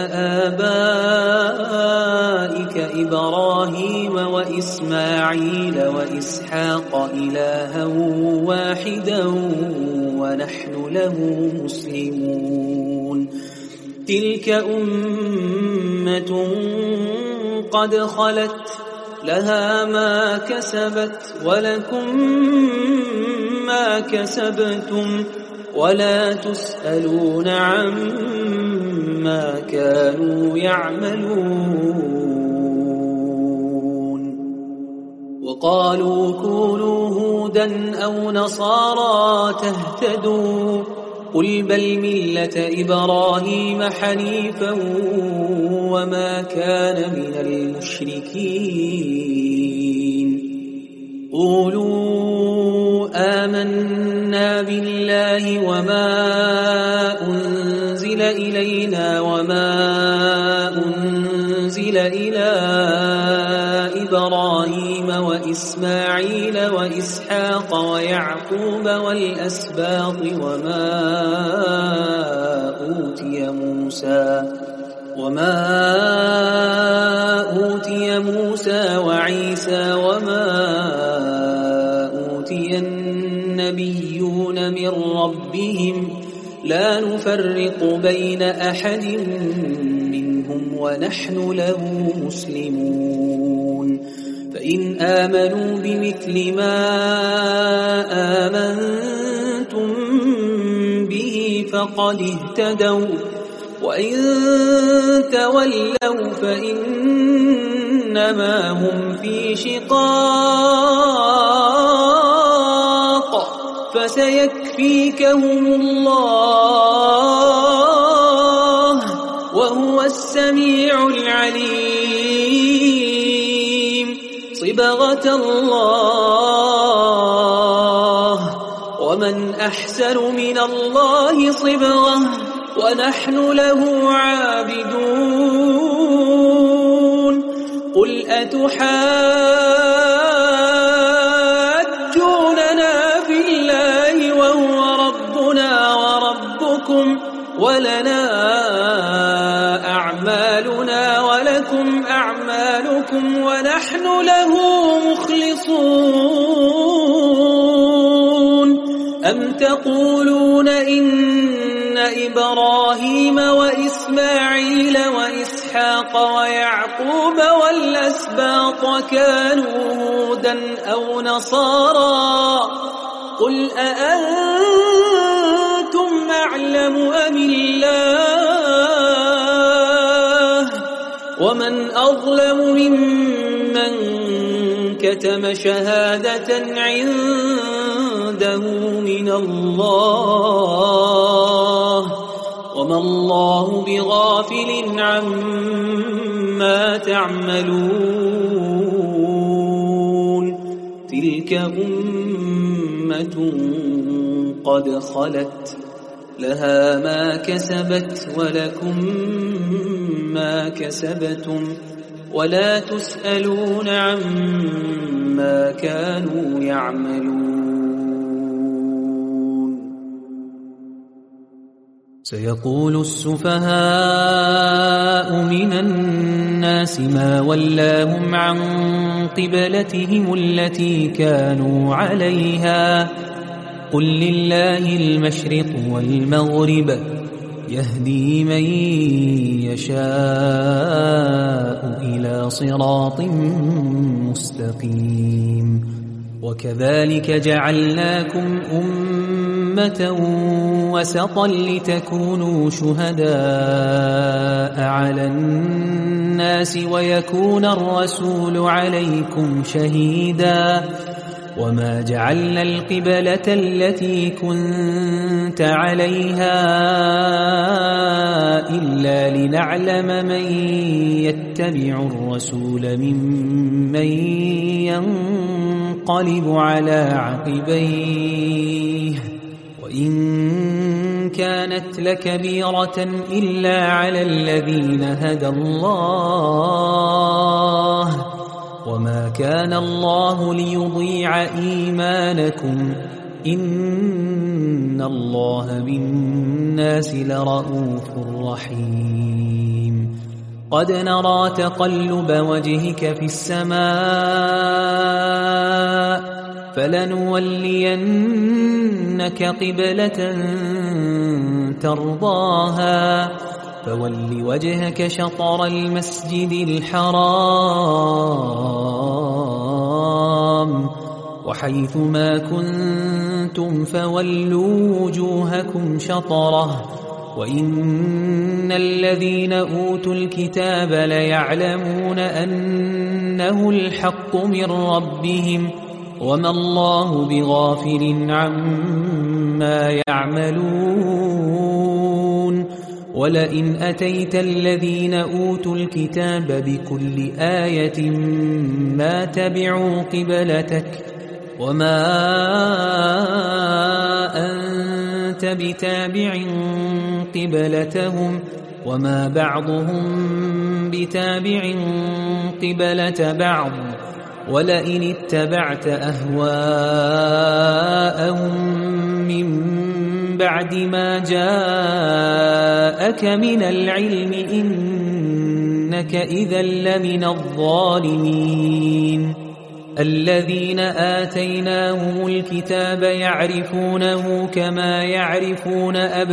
آبائك إبراهيم وإسماعيل وإسحاق إلها واحدا ونحن له مسلمون. تلك أمة قد خلت لها ما كسبت ولكم ما كسبتم ولا تسألون عما كانوا يعملون. وقالوا كونوا هودا أو نصارى تهتدوا قل بل ملة إبراهيم حنيفا وما كان من المشركين. قولوا آمنا بالله وما أنزل إلينا وما أنزل إلى إبراهيم وإسماعيل وإسحاق ويعقوب والأسباط وما أوتي موسى وما أوتي موسى وعيسى وما أوتي النبيون من ربهم لا نفرق بين أحد منهم ونحن له مسلمون. فإن آمنوا بمثل ما آمنتم به فقد اهتدوا وإن تولوا فإنما هم في شقاق فسيكفيكهم الله وهو السميع العليم. صبغة الله ومن أحسن من الله صبغة ونحن له عابدون قل أتحاجوننا في الله وهو ربنا وربكم ولنا أعمالنا ولكم أعمالكم ونحن له مخلصون أم تقولون إن إبراهيم وإسماعيل وإسحاق ويعقوب والأسباط كانوا هودا أو نصارى قل أأنتم أعلم أم الله ومن أظلم ممن كتم شهادة عنده من الله وما الله بغافل عما تعملون تلك أمة قد خلت لها ما كسبت ولكم ما كسبتم ولا تسألون عما كانوا يعملون سيقول السفهاء من الناس ما ولاهم عن قبلتهم التي كانوا عليها قل لله المشرق والمغرب يهدي من يشاء إلى صراط مستقيم وكذلك جعلناكم أمة وسطا لتكونوا شهداء على الناس ويكون الرسول عليكم شهيدا وما جعلنا القبلة التي كنت عليها إلا لنعلم من يتبع الرسول ممن ينقلب على عقبيه وإن كانت لكبيرة إلا على الذين هدى الله وما كان الله ليضيع إيمانكم إن الله بالناس لرؤوف رحيم قد نرى تقلب وجهك في السماء فلنولينك قبلة ترضاها فول وجهك شطر المسجد الحرام وحيث ما كنتم فولوا وجوهكم شطره وإن الذين أوتوا الكتاب ليعلمون أنه الحق من ربهم وما الله بغافل عما يعملون ولئن أتيت الذين أوتوا الكتاب بكل آية ما تبعوا قبلتك وما أنت بتابع قبلتهم وما بعضهم بتابع قبلة بعض ولئن اتبعت أهواءهم من بعد ما جاءك من العلم إنك إذا لمن الظالمين الذين آتيناهم الكتاب يعرفونه كما يعرفون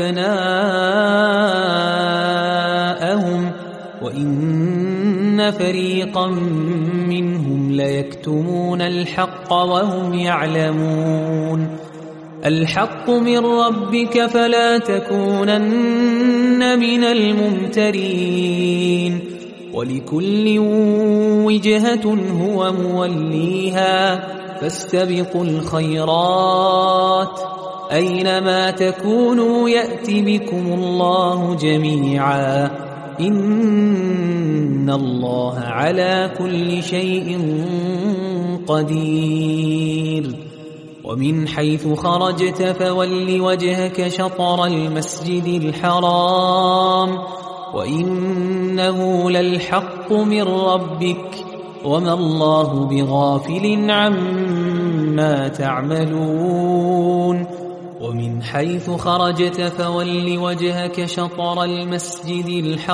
أبناءهم وإن فريقا منهم ليكتمون الحق وهم يعلمون الحق من ربك فلا تكونن من الممترين ولكل وجهة هو موليها فاستبقوا الخيرات أينما تكونوا يأت بكم الله جميعا إن الله على كل شيء قدير ومن حيث خرجت فول وجهك شطر المسجد الحرام وإنه للحق من ربك وما الله بغافل عما تعملون ومن حيث خرجت فول وجهك شطر المسجد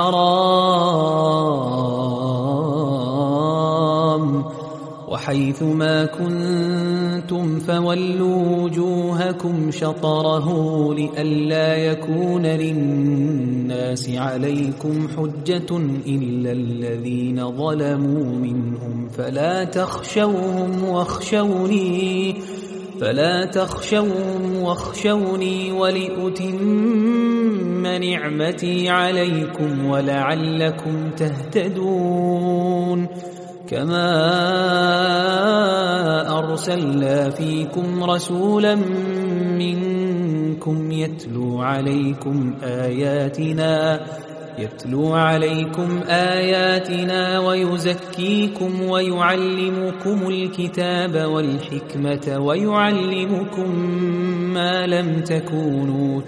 الحرام وحيث ما كنتم فولوا وجوهكم شطره لئلا يكون للناس عليكم حجة إلا الذين ظلموا منهم فلا تخشوهم واخشوني فلا تخشوهم واخشوني ولأتم نعمتي عليكم ولعلكم تهتدون كما أرسلنا فيكم رسولا منكم يتلو عليكم آياتنا يتلو عليكم آياتنا ويزكيكم ويعلمكم الكتاب والحكمة ويعلمكم ما لم تكونوا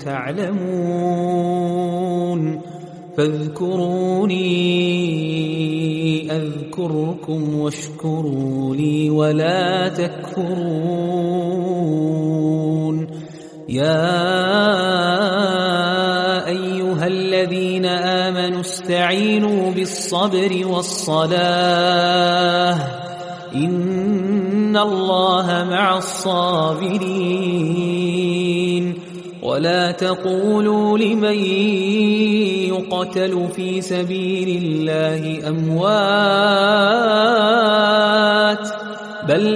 تعلمون فاذكروني أذكركم واشكروا لي ولا تكفرون يا أيها الذين آمنوا استعينوا بالصبر والصلاة إن الله مع الصابرين ولا تقولوا لمن يقتل في سبيل الله أموات بل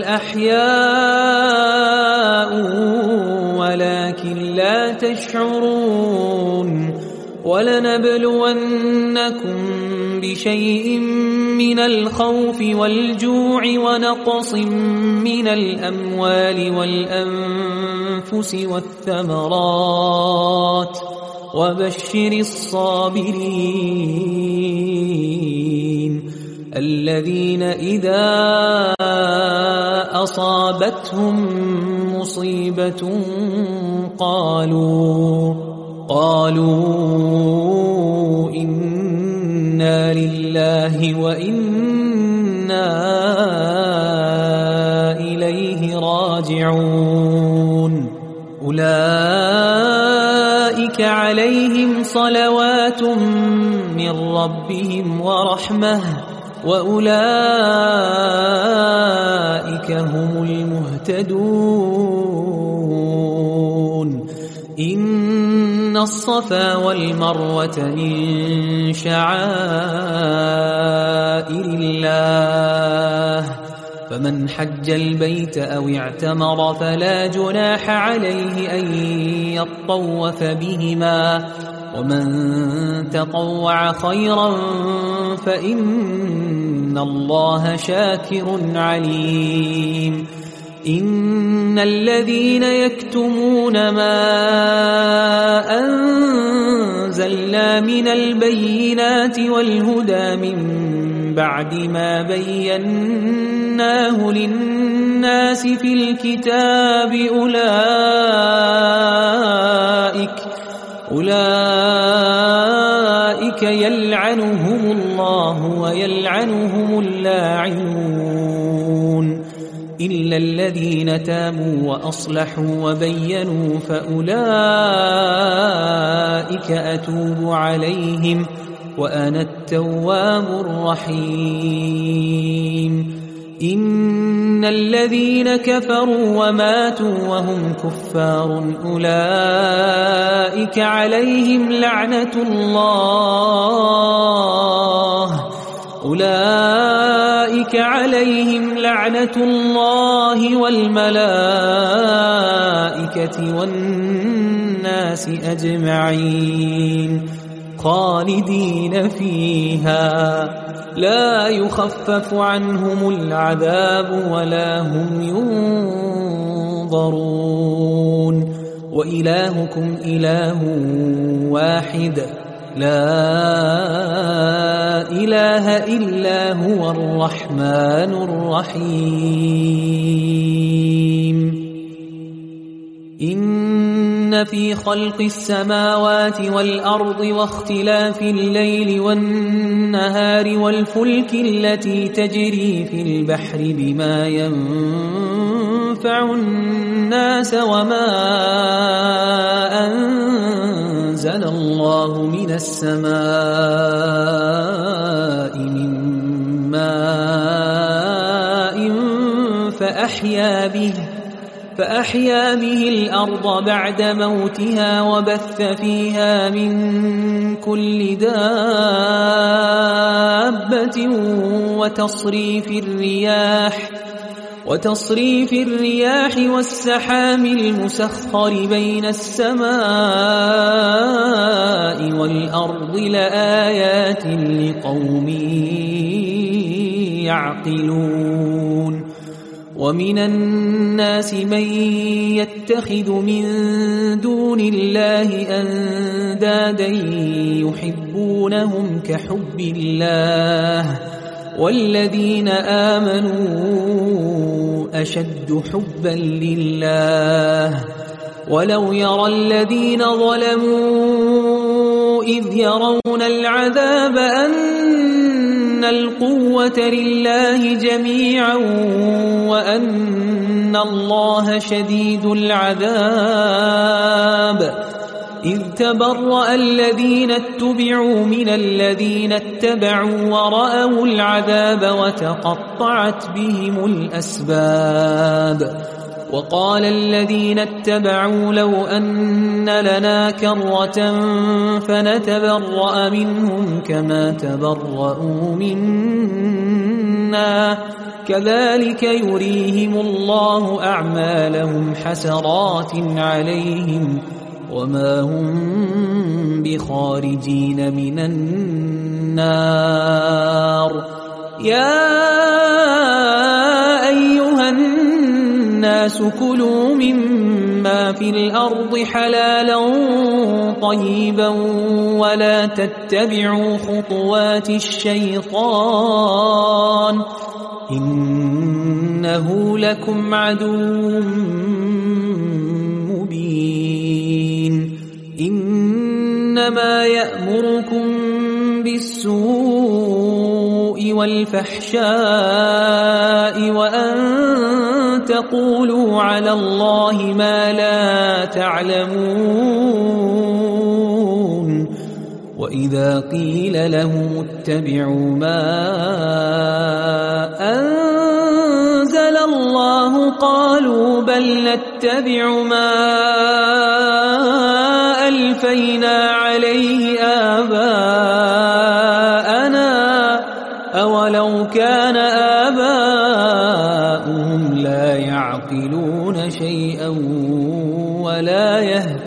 أحياء ولكن لا تشعرون ولنبلونكم بشيء من الخوف والجوع ونقص من الأموال والأنفس والثمرات وبشر الصابرين الذين إذا أصابتهم مصيبة قالوا قالوا إنا لله وإنا إليه راجعون أولئك عليهم صلوات من ربهم ورحمة وأولئك هم المهتدون إن الصفا والمروة من شعائر الله فمن حج البيت أو اعتمر فلا جناح عليه أن يطوف بهما ومن تطوع خيرا فإن الله شاكر عليم إن الذين يكتمون ما أنزلنا من البينات والهدى من بعد ما بيناه للناس في الكتاب أولئك أولئك يلعنهم الله ويلعنهم اللاعنون إلا الذين تابوا وأصلحوا وبينوا فأولئك أتوب عليهم وأنا التواب الرحيم إن الذين كفروا وماتوا وهم كفار أولئك عليهم لعنة الله أولئك عليهم لعنة الله والملائكة والناس أجمعين خالدين فيها لا يخفف عنهم العذاب ولا هم ينظرون وإلهكم إله واحد لا إله إلا هو الرحمن الرحيم إن في خلق السماوات والأرض واختلاف الليل والنهار والفلك التي تجري في البحر بما ينفع الناس وما أنزل الله من السماء من ماء فأحيا به فأحيا به الأرض بعد موتها وبث فيها من كل دابة وتصريف الرياح وتصريف الرياح والسحاب المسخر بين السماء والأرض لآيات لقوم يعقلون ومن الناس من يتخذ من دون الله أندادا يحبونهم كحب الله والذين آمنوا أشد حبا لله ولو يرى الذين ظلموا إذ يرون العذاب أن القوة لله جميعا وأن الله شديد العذاب إذ تبرأ الذين اتبعوا من الذين اتبعوا ورأوا العذاب وتقطعت بهم الأسباب وقال الذين اتبعوا لو أن لنا كرة فنتبرأ منهم كما تبرأوا منا كذلك يريهم الله أعمالهم حسرات عليهم وما هم بخارجين من النار يا أيها الناس كلوا مما في الأرض حلالا طيبا ولا تتبعوا خطوات الشيطان إنه لكم عدو مبين إنما يأمركم بالسوء والفحشاء وأن تقولوا على الله ما لا تعلمون وإذا قيل لهم اتبعوا ما أنزل الله قالوا بل نتبع ما ألفينا عليه آباءنا أولو كان آباؤهم لا يعقلون شيئا ولا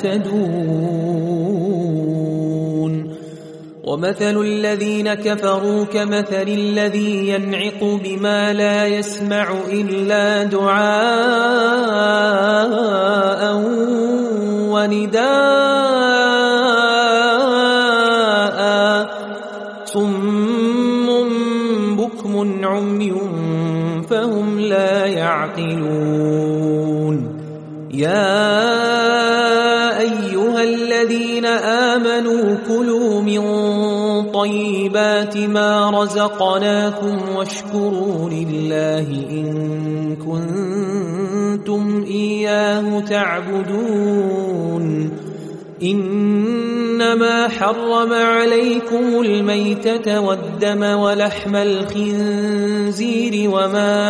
يهتدون ومثل الذين كفروا كمثل الذي ينعق بما لا يسمع إلا دعاء ونداء صم بكم عمي فهم لا يعقلون يا أيها الذين آمنوا كلوا من طيبات ما رزقناكم واشكروا لله إن كنتم إياه تعبدون إنما حرم عليكم الميتة والدم ولحم الخنزير وما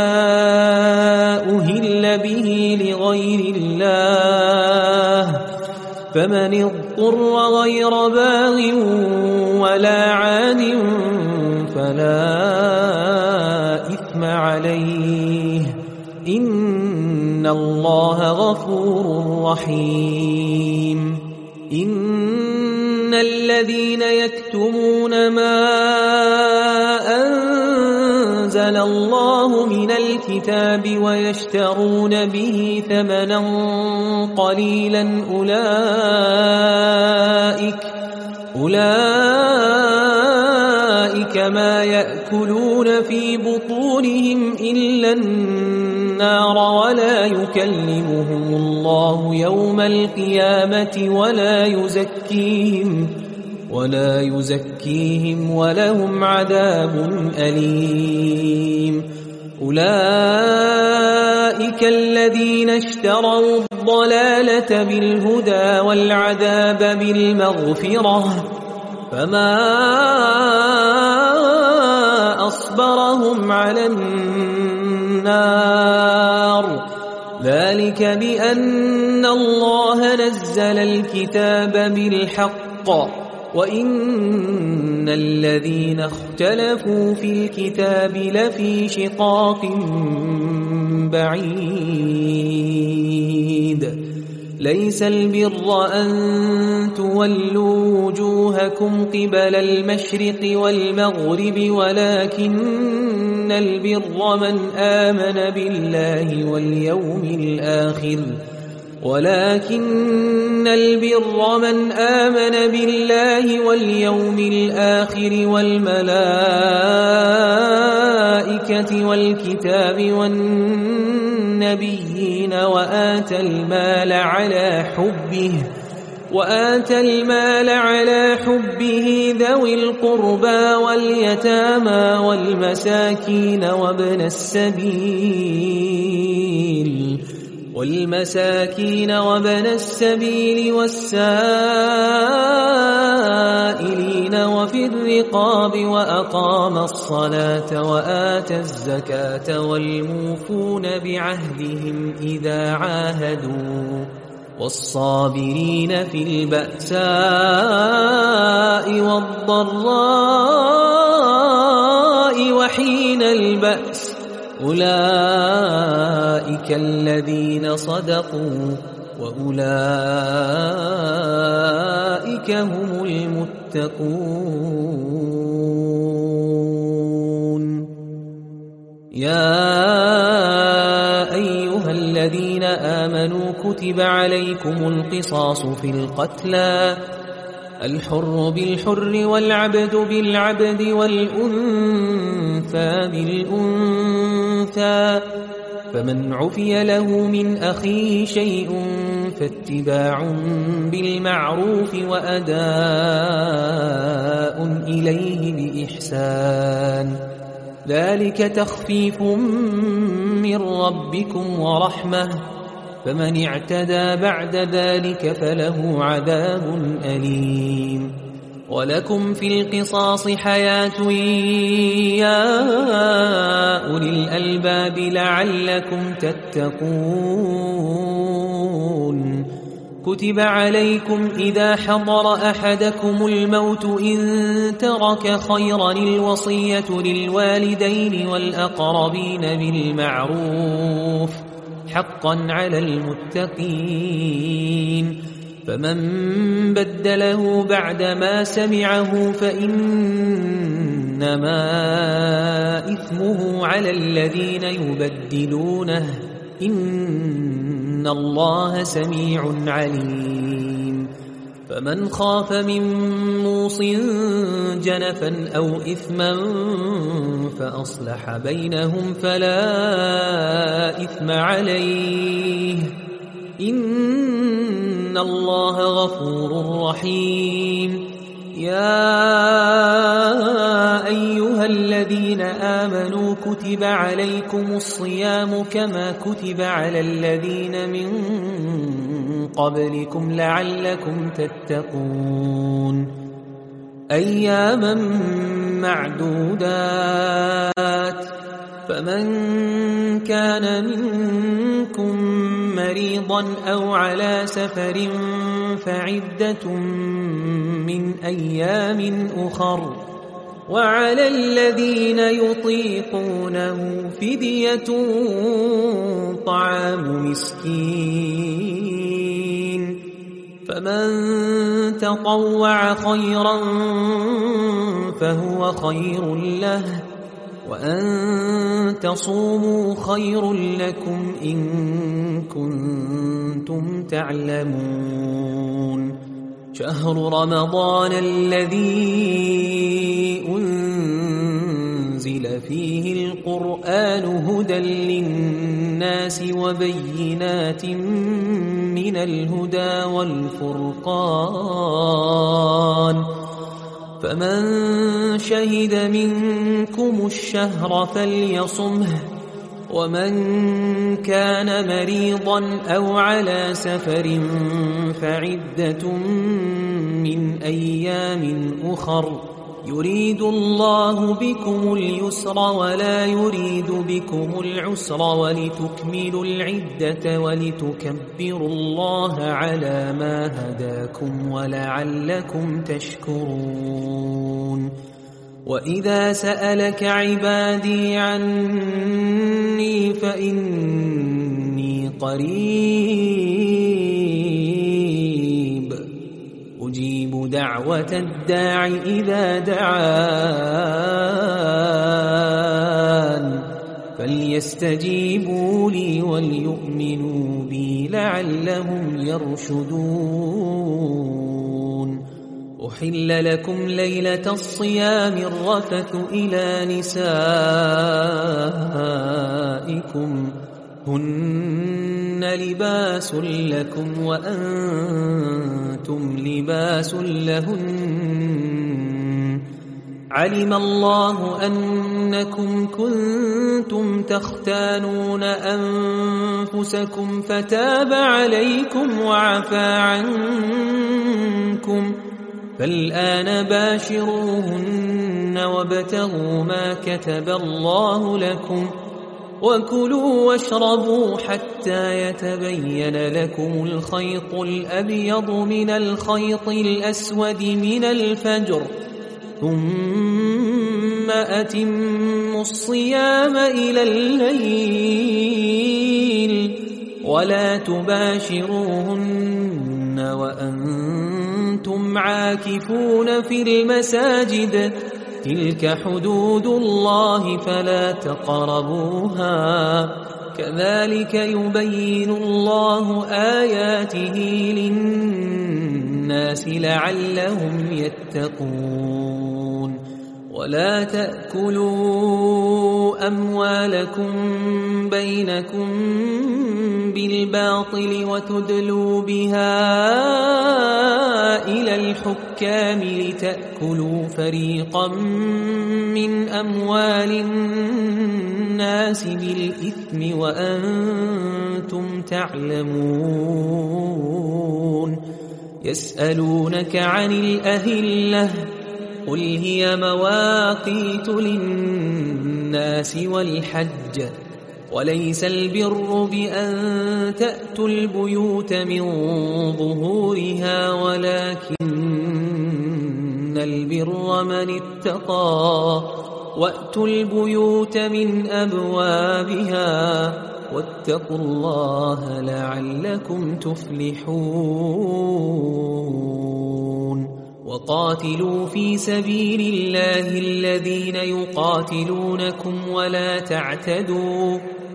أهل به لغير الله فمن اضطر غير باغ ولا عاد فلا إثم عليه إن الله غفور رحيم إن الذين يكتمون ما أنزل الله من الكتاب ويشترون به ثمنا قليلا أولئك أولئك أولئك ما يأكلون في بطونهم إلا النار ولا يكلمهم الله يوم القيامة ولا يزكيهم ولا يزكيهم ولهم عذاب أليم أولئك الذين اشتروا الضلالة بالهدى والعذاب بالمغفرة فما أصبرهم على النار ذلك بأن الله نزل الكتاب بالحق وإن الذين اختلفوا في الكتاب لفي شقاق بعيد ليس البر أن تولوا وجوهكم قبل المشرق والمغرب ولكن البر من آمن بالله واليوم الآخر ولكن البر من آمن بالله واليوم الآخر والملائكة والكتاب والنبيين وآتى المال على حبه وآتى المال على حبه ذوي القربى واليتامى والمساكين وابن السبيل والمساكين وابن السبيل والسائلين وفي الرقاب وأقام الصلاة وآتى الزكاة والموفون بعهدهم إذا عاهدوا والصابرين في البأساء والضراء وحين البأس أولئك الذين صدقوا وأولئك هم المتقون يا أيها الذين آمنوا كتب عليكم القصاص في القتلى الحر بالحر والعبد بالعبد والأنثى بالأنثى فمن عفي له من أخيه شيء فاتباع بالمعروف وأداء إليه بإحسان ذلك تخفيف من ربكم ورحمة فمن اعتدى بعد ذلك فله عذاب أليم ولكم في القصاص حياة يا أولي الألباب لعلكم تتقون كتب عليكم إذا حضر أحدكم الموت إن ترك خيرا الوصية للوالدين والأقربين بالمعروف حقا على المتقين فمن بدله بعدما سمعه فإنما إثمه على الذين يبدلونه إن الله سميع عليم فمن خاف من موص جنفا أو إثما فأصلح بينهم فلا إثم عليه إن الله غفور رحيم يا أيها الذين آمنوا كتب عليكم الصيام كما كتب على الذين من قبلكم لعلكم تتقون أياما معدودات فمن كان منكم مريضا أو على سفر فعدة من أيام أخر وعلى الذين يطيقونه فدية طعام مسكين فمن تطوع خيرا فهو خير له وأن تصوموا خير لكم إن كنتم تعلمون شهر رمضان الذي أنزل فيه القرآن هدى للناس وبينات من الهدى والفرقان فمن شهد منكم الشهر فليصمه ومن كان مريضا أو على سفر فعدة من أيام أخر يريد الله بكم اليسر ولا يريد بكم العسر ولتكملوا العدة ولتكبروا الله على ما هداكم ولعلكم تشكرون وإذا سألك عبادي عني فإني قريب أجيب دعوة الداع إذا دعان فليستجيبوا لي وليؤمنوا بي لعلهم يرشدون أحل لكم ليلة الصيام الرفث إلى نسائكم هن لباس لكم وأنتم لباس لهن علم الله أنكم كنتم تختانون أنفسكم فتاب عليكم وعفى عنكم فالآن باشروهن وابتغوا ما كتب الله لكم وكلوا واشربوا حتى يتبين لكم الخيط الأبيض من الخيط الأسود من الفجر ثم أتموا الصيام إلى الليل ولا تباشروهن وأنتم عاكفون في المساجد تلك حدود الله فلا تقربوها كذلك يبين الله آياته للناس لعلهم يتقون ولا تأكلوا أموالكم بينكم بالباطل وتدلوا بها إلى الحكام لتأكلوا فريقا من أموال الناس بالإثم وأنتم تعلمون يسألونك عن الأهلة قل هي مواقيت للناس والحج وليس البر بأن تأتوا البيوت من ظهورها ولكن البر من اتقى وأتوا البيوت من أبوابها واتقوا الله لعلكم تفلحون وقاتلوا في سبيل الله الذين يقاتلونكم ولا تعتدوا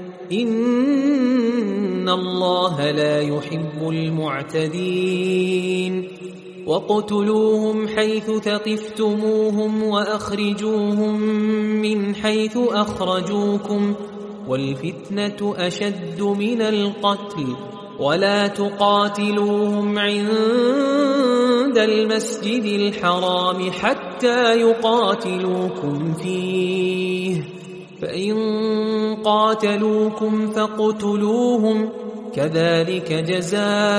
إن الله لا يحب المعتدين واقتلوهم حيث ثقفتموهم وأخرجوهم من حيث أخرجوكم والفتنة أشد من القتل ولا تقاتلوهم عند المسجد الحرام حتى يقاتلوكم فيه فإن قاتلوكم فاقتلوهم كذلك جزاء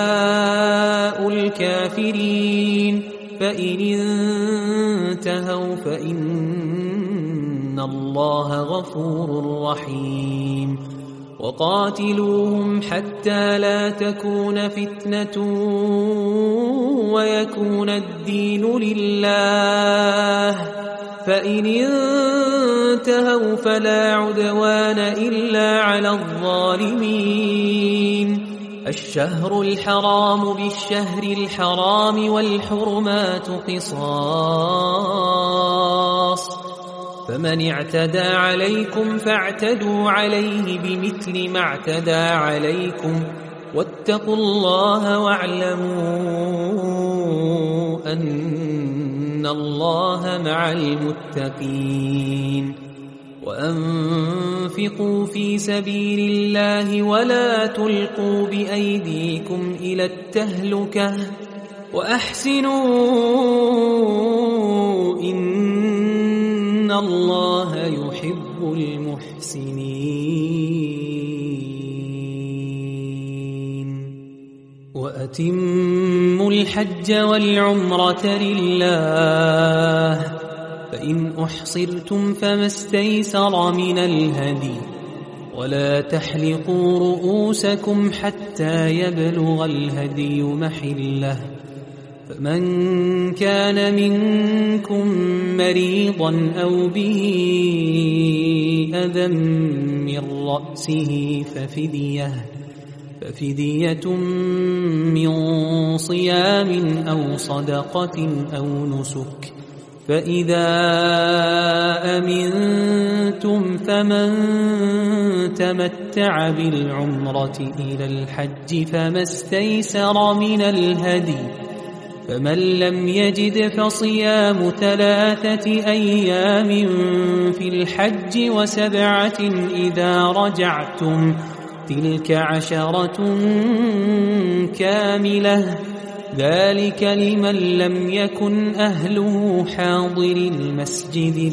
الكافرين فإن انتهوا فإن الله غفور رحيم وقاتلوهم حتى لا تكون فتنة ويكون الدين لله فإن انتهوا فلا عدوان إلا على الظالمين الشهر الحرام بالشهر الحرام والحرمات قصاص فمن اعتدى عليكم فاعتدوا عليه بمثل ما اعتدى عليكم واتقوا الله واعلموا أن الله مع المتقين وأنفقوا في سبيل الله ولا تلقوا بأيديكم إلى التهلكة وأحسنوا إن الله يحب المحسنين وأتموا الحج والعمرة لله فإن أحصرتم فما استيسر من الهدي ولا تحلقوا رؤوسكم حتى يبلغ الهدي محله فمن كان منكم مريضا أو به أذى من رأسه ففدية ففدية من صيام أو صدقة أو نسك فإذا أمنتم فمن تمتع بالعمرة إلى الحج فما استيسر من الهدي فمن لم يجد فصيام ثلاثة أيام في الحج وسبعة إذا رجعتم تلك عشرة كاملة ذلك لمن لم يكن أهله حاضر المسجد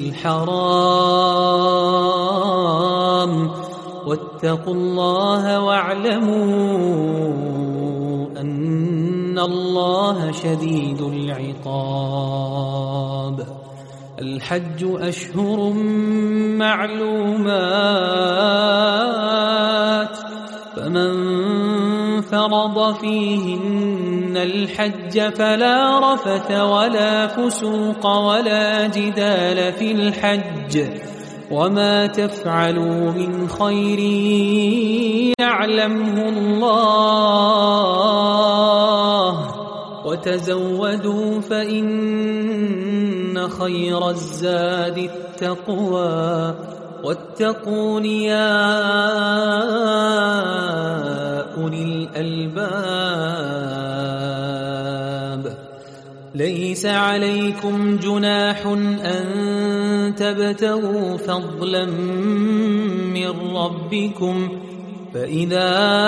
الحرام واتقوا الله واعلموا أن الله شديد العقاب الحج أشهر معلومات فمن فرض فيهن الحج فلا رفث ولا فسوق ولا جدال في الحج وما تفعلوا من خير يعلمه الله وتزودوا فإن خير الزاد التقوى واتقون يا أولي الألباب ليس عليكم جناح أن تبتغوا فضلا من ربكم فإذا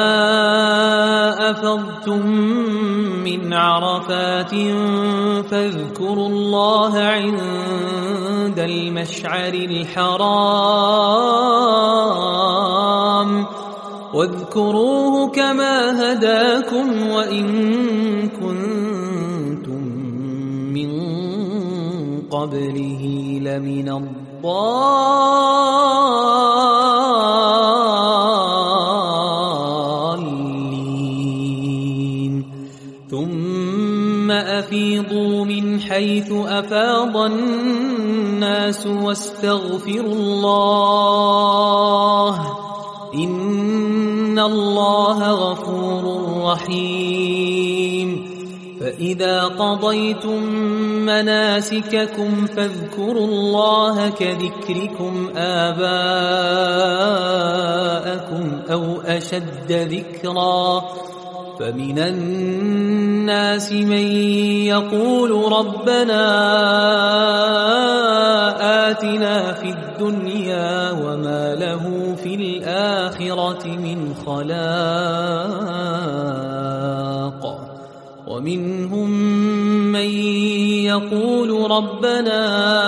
أفضتم من عرفات فاذكروا الله عند المشعر الحرام واذكروه كما هداكم وإن كنتم من قبله لمن الضالين ثم أفيضوا من حيث أفاض الناس واستغفروا الله إن الله غفور رحيم فإذا قضيتم مناسككم فاذكروا الله كذكركم آباءكم أو أشد ذكرا فمن الناس من يقول ربنا آتنا في الدنيا وما له في الآخرة من خلاق ومنهم من يقول ربنا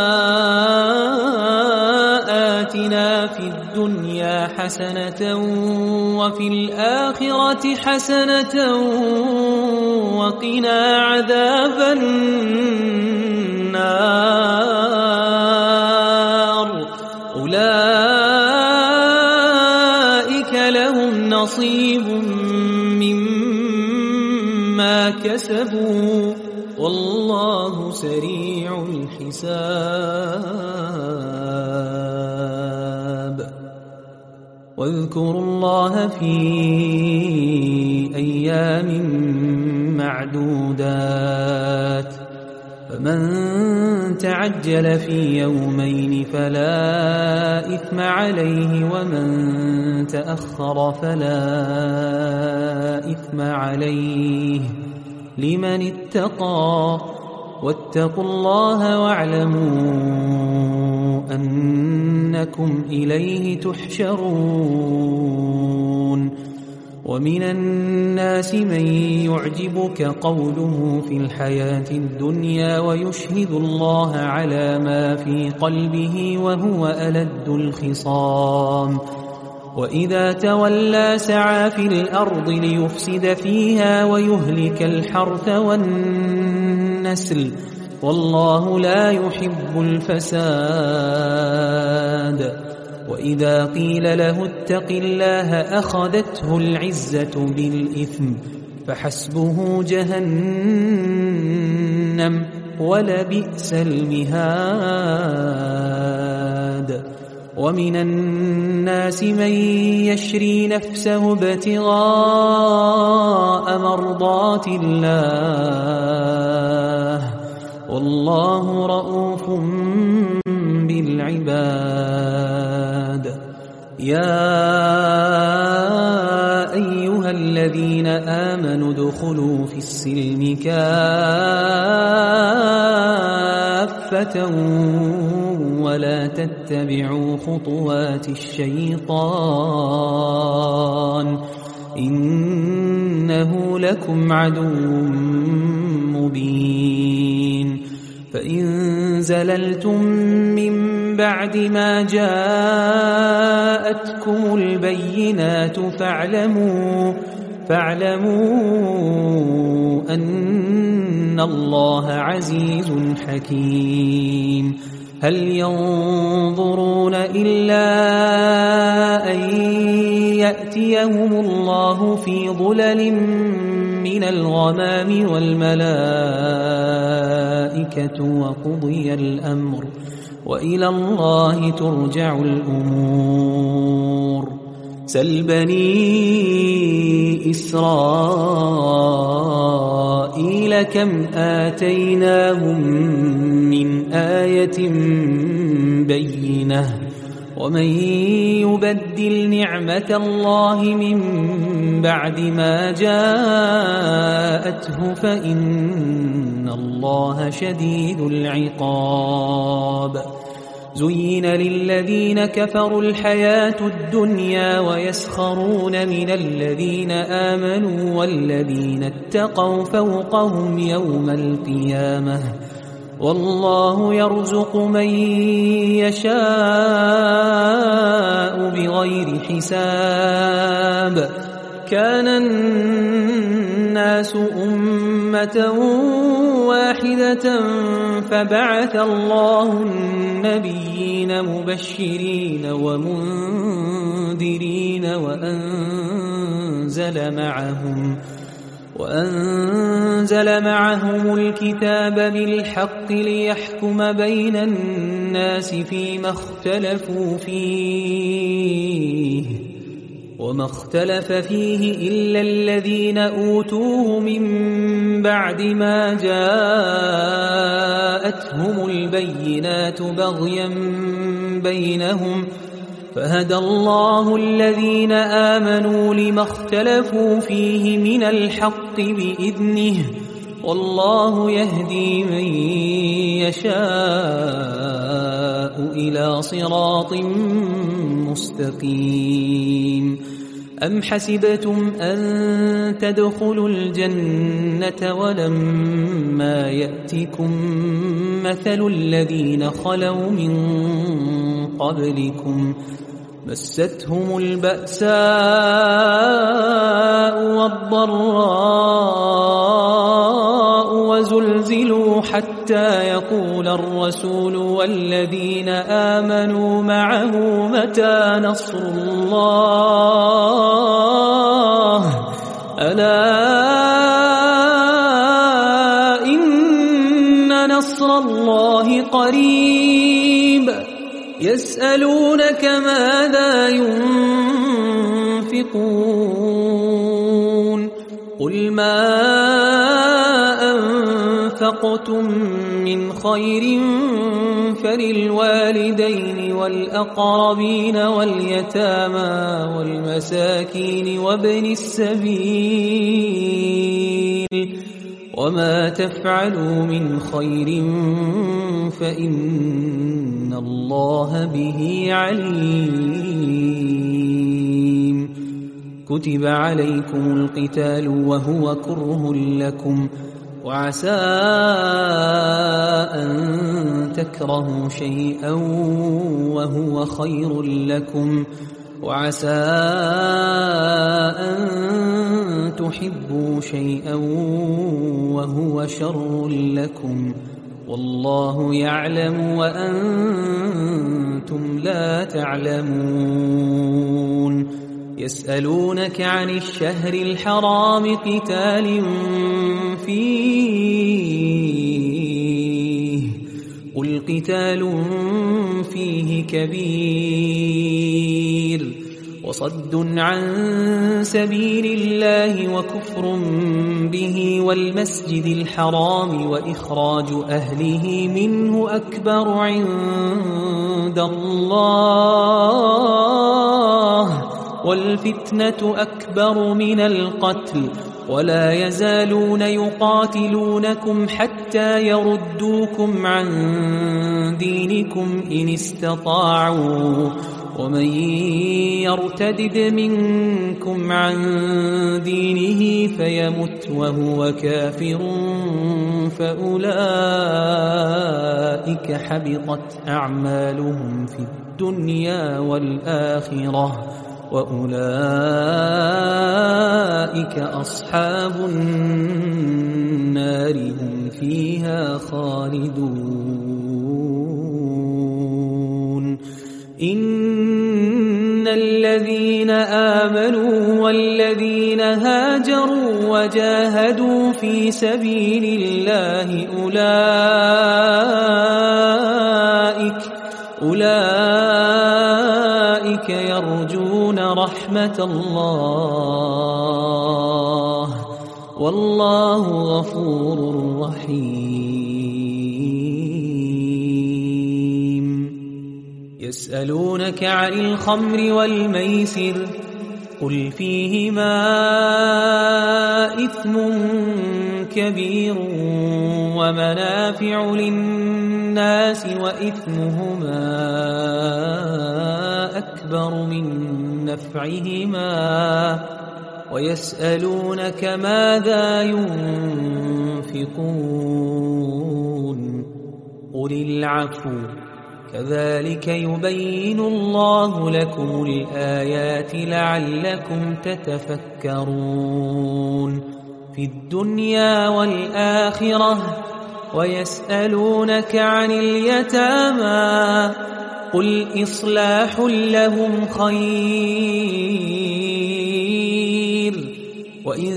آتنا في الدنيا حسنة وفي الآخرة حسنة وقنا عذاب النار أولئك لهم نصيب مما كسبوا والله سريع الحساب واذكروا الله في أيام معدودات فمن تعجل في يومين فلا إثم عليه ومن تأخر فلا إثم عليه لمن اتقى واتقوا الله واعلموا أنكم إليه تحشرون. ومن الناس من يعجبك قوله في الحياة الدنيا ويشهد الله على ما في قلبه وهو ألد الخصام، وإذا تولى سعى في الأرض ليفسد فيها ويهلك الحرث والنسل، والله لا يحب الفساد. وإذا قيل له اتق الله أخذته العزة بالإثم، فحسبه جهنم ولبئس المهاد. ومن الناس من يشري نفسه ابتغاء مرضات الله، والله رؤوف بالعباد. يا أيها الذين آمنوا ادخلوا في السلم كافة ولا تتبعوا خطوات الشيطان، إنه لكم عدو مبين. فإن زللتم من بعد ما جاءتكم البينات فاعلموا فاعلموا أن الله عزيز حكيم. هل ينظرون إلا أن يأتيهم الله في ظلل من الغمام والملائكة وقضي الأمر وإلى الله ترجع الأمور. سل بني إسرائيل كم آتيناهم من آية بينة، ومن يبدل نعمة الله من بعد ما جاءته فإن الله شديد العقاب. زين للذين كفروا الحياة الدنيا ويسخرون من الذين آمنوا والذين اتقوا فوقهم يوم القيامة، والله يرزق من يشاء بغير حساب. كان الناس أمة واحدة فبعث الله النبيين مبشرين ومنذرين وأنزل معهم وأنزل معهم الكتاب بالحق ليحكم بين الناس فيما اختلفوا فيه، وما اختلف فيه إلا الذين أوتوه من بعد ما جاءتهم البينات بغيا بينهم، فهدى الله الذين آمنوا لما اختلفوا فيه من الحق بإذنه، والله يهدي من يشاء إلى صراط مستقيم. أم حسبتم أن تدخلوا الجنة ولما يأتكم مثل الذين خلوا من قبلكم مستهم البأساء والضراء وزلزلوا حتى يقول الرسول والذين آمنوا معه متى نصر الله؟ ألا إن نصر الله قريب. يسألونك ماذا ينفقون قل ما أنفقتم من خير فللوالدين والأقربين واليتامى والمساكين وابن السبيل وما تفعلوا من خير فإن الله به عليم. كتب عليكم القتال وهو كره لكم وعسى أن تكرهوا شيئا وهو خير لكم وعسى أن تحبوا شيئا وهو شر لكم والله يعلم وأنتم لا تعلمون. يسألونك عن الشهر الحرام قتال فيه قل قتال فيه كبير وصد عن سبيل الله وكفر به والمسجد الحرام وإخراج أهله منه أكبر عند الله والفتنة أكبر من القتل ولا يزالون يقاتلونكم حتى يردوكم عن دينكم إن استطاعوا ومن يرتدد منكم عن دينه فيمت وهو كافر فأولئك حبطت أعمالهم في الدنيا والآخرة وأولئك أصحاب النار هم فيها خالدون. إن الذين آمنوا والذين هاجروا وجاهدوا في سبيل الله أولئك أولئك يرجون رحمة الله والله غفور رحيم. يسألونك عن الخمر والميسر قل فيهما إثم كبير ومنافع للناس وإثمهما أكبر من نفعهما ويسألونك ماذا ينفقون قل العفو كذلك يبين الله لكم الآيات لعلكم تتفكرون في الدنيا والآخرة. ويسألونك عن اليتامى قل إصلاح لهم خير وإن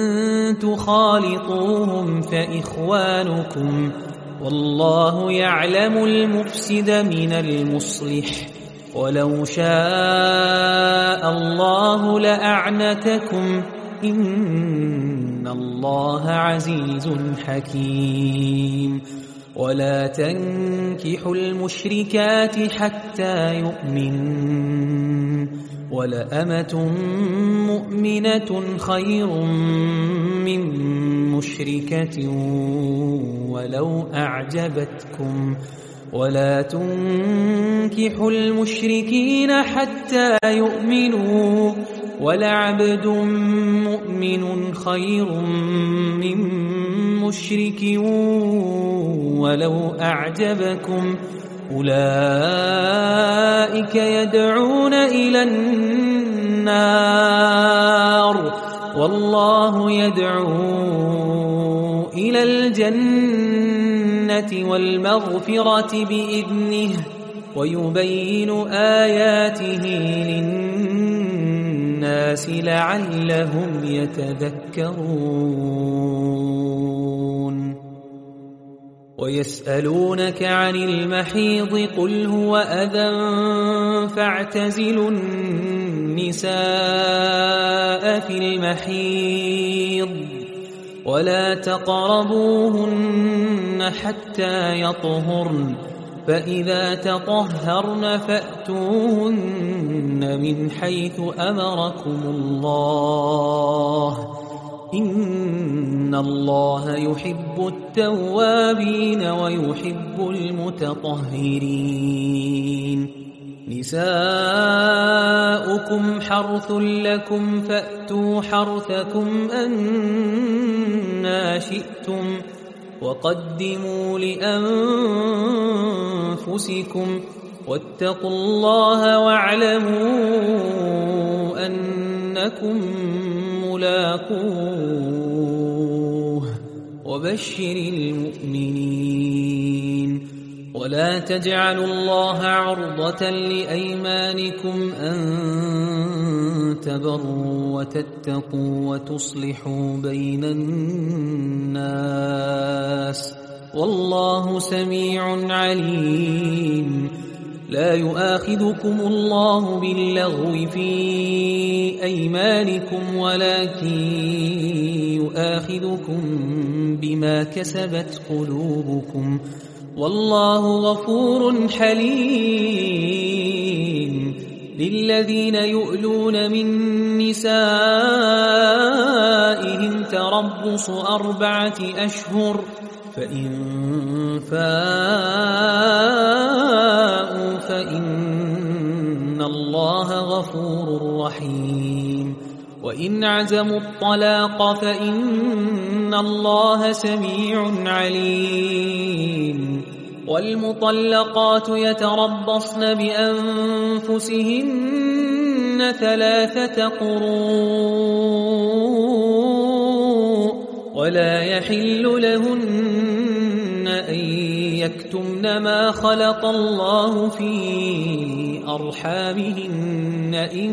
تخالطوهم فإخوانكم والله يعلم المفسد من المصلح ولو شاء الله لأعنتكم إن الله عزيز حكيم. ولا تنكحوا المشركات حتى يؤمنوا ولأمة مؤمنة خير من مشركة ولو أعجبتكم ولا تنكحوا المشركين حتى يؤمنوا ولعبد مؤمن خير من مشرك ولو أعجبكم أولئك يدعون إلى النار والله يدعو إلى الجنة والمغفرة بإذنه ويبين آياته للناس لعلهم يتذكرون. ويسألونك عن المحيض قل هو أذى فاعتزلوا النساء في المحيض ولا تقربوهن حتى يطهرن فإذا تطهرن فأتوهن من حيث أمركم الله إن الله يحب التوابين ويحب المتطهرين نساؤكم حرث لكم فأتوا حرثكم أنى شئتم وقدموا لأنفسكم واتقوا الله واعلموا أنكم ملاقوه وبشر المؤمنين ولا تجعلوا الله عرضة لأيمانكم أن تبروا وتتقوا وتصلحوا بين الناس والله سميع عليم لا يؤاخذكم الله باللغو في أيمانكم ولكن يؤاخذكم بما كسبت قلوبكم والله غفور حليم للذين يؤلون من نسائهم تربص أربعة أشهر فإن فاءوا فإن الله غفور رحيم وإن عزموا الطلاق فإن الله سميع عليم والمطلقات يتربصن بأنفسهن ثلاثة قروء ولا يحل لهن أن يكتمن ما خلق الله في أرحامهن إن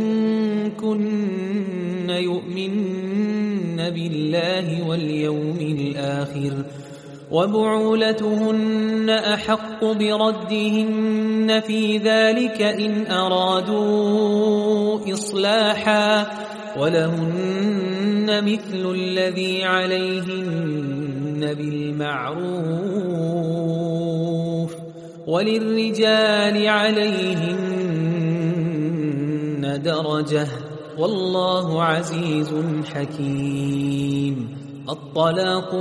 كن يؤمن بالله واليوم الآخر وبعولتهن أحق بردهن في ذلك إن أرادوا إصلاحا ولهن مثل الذي عليهن بالمعروف وللرجال عليهن درجة والله عزيز حكيم الطلاق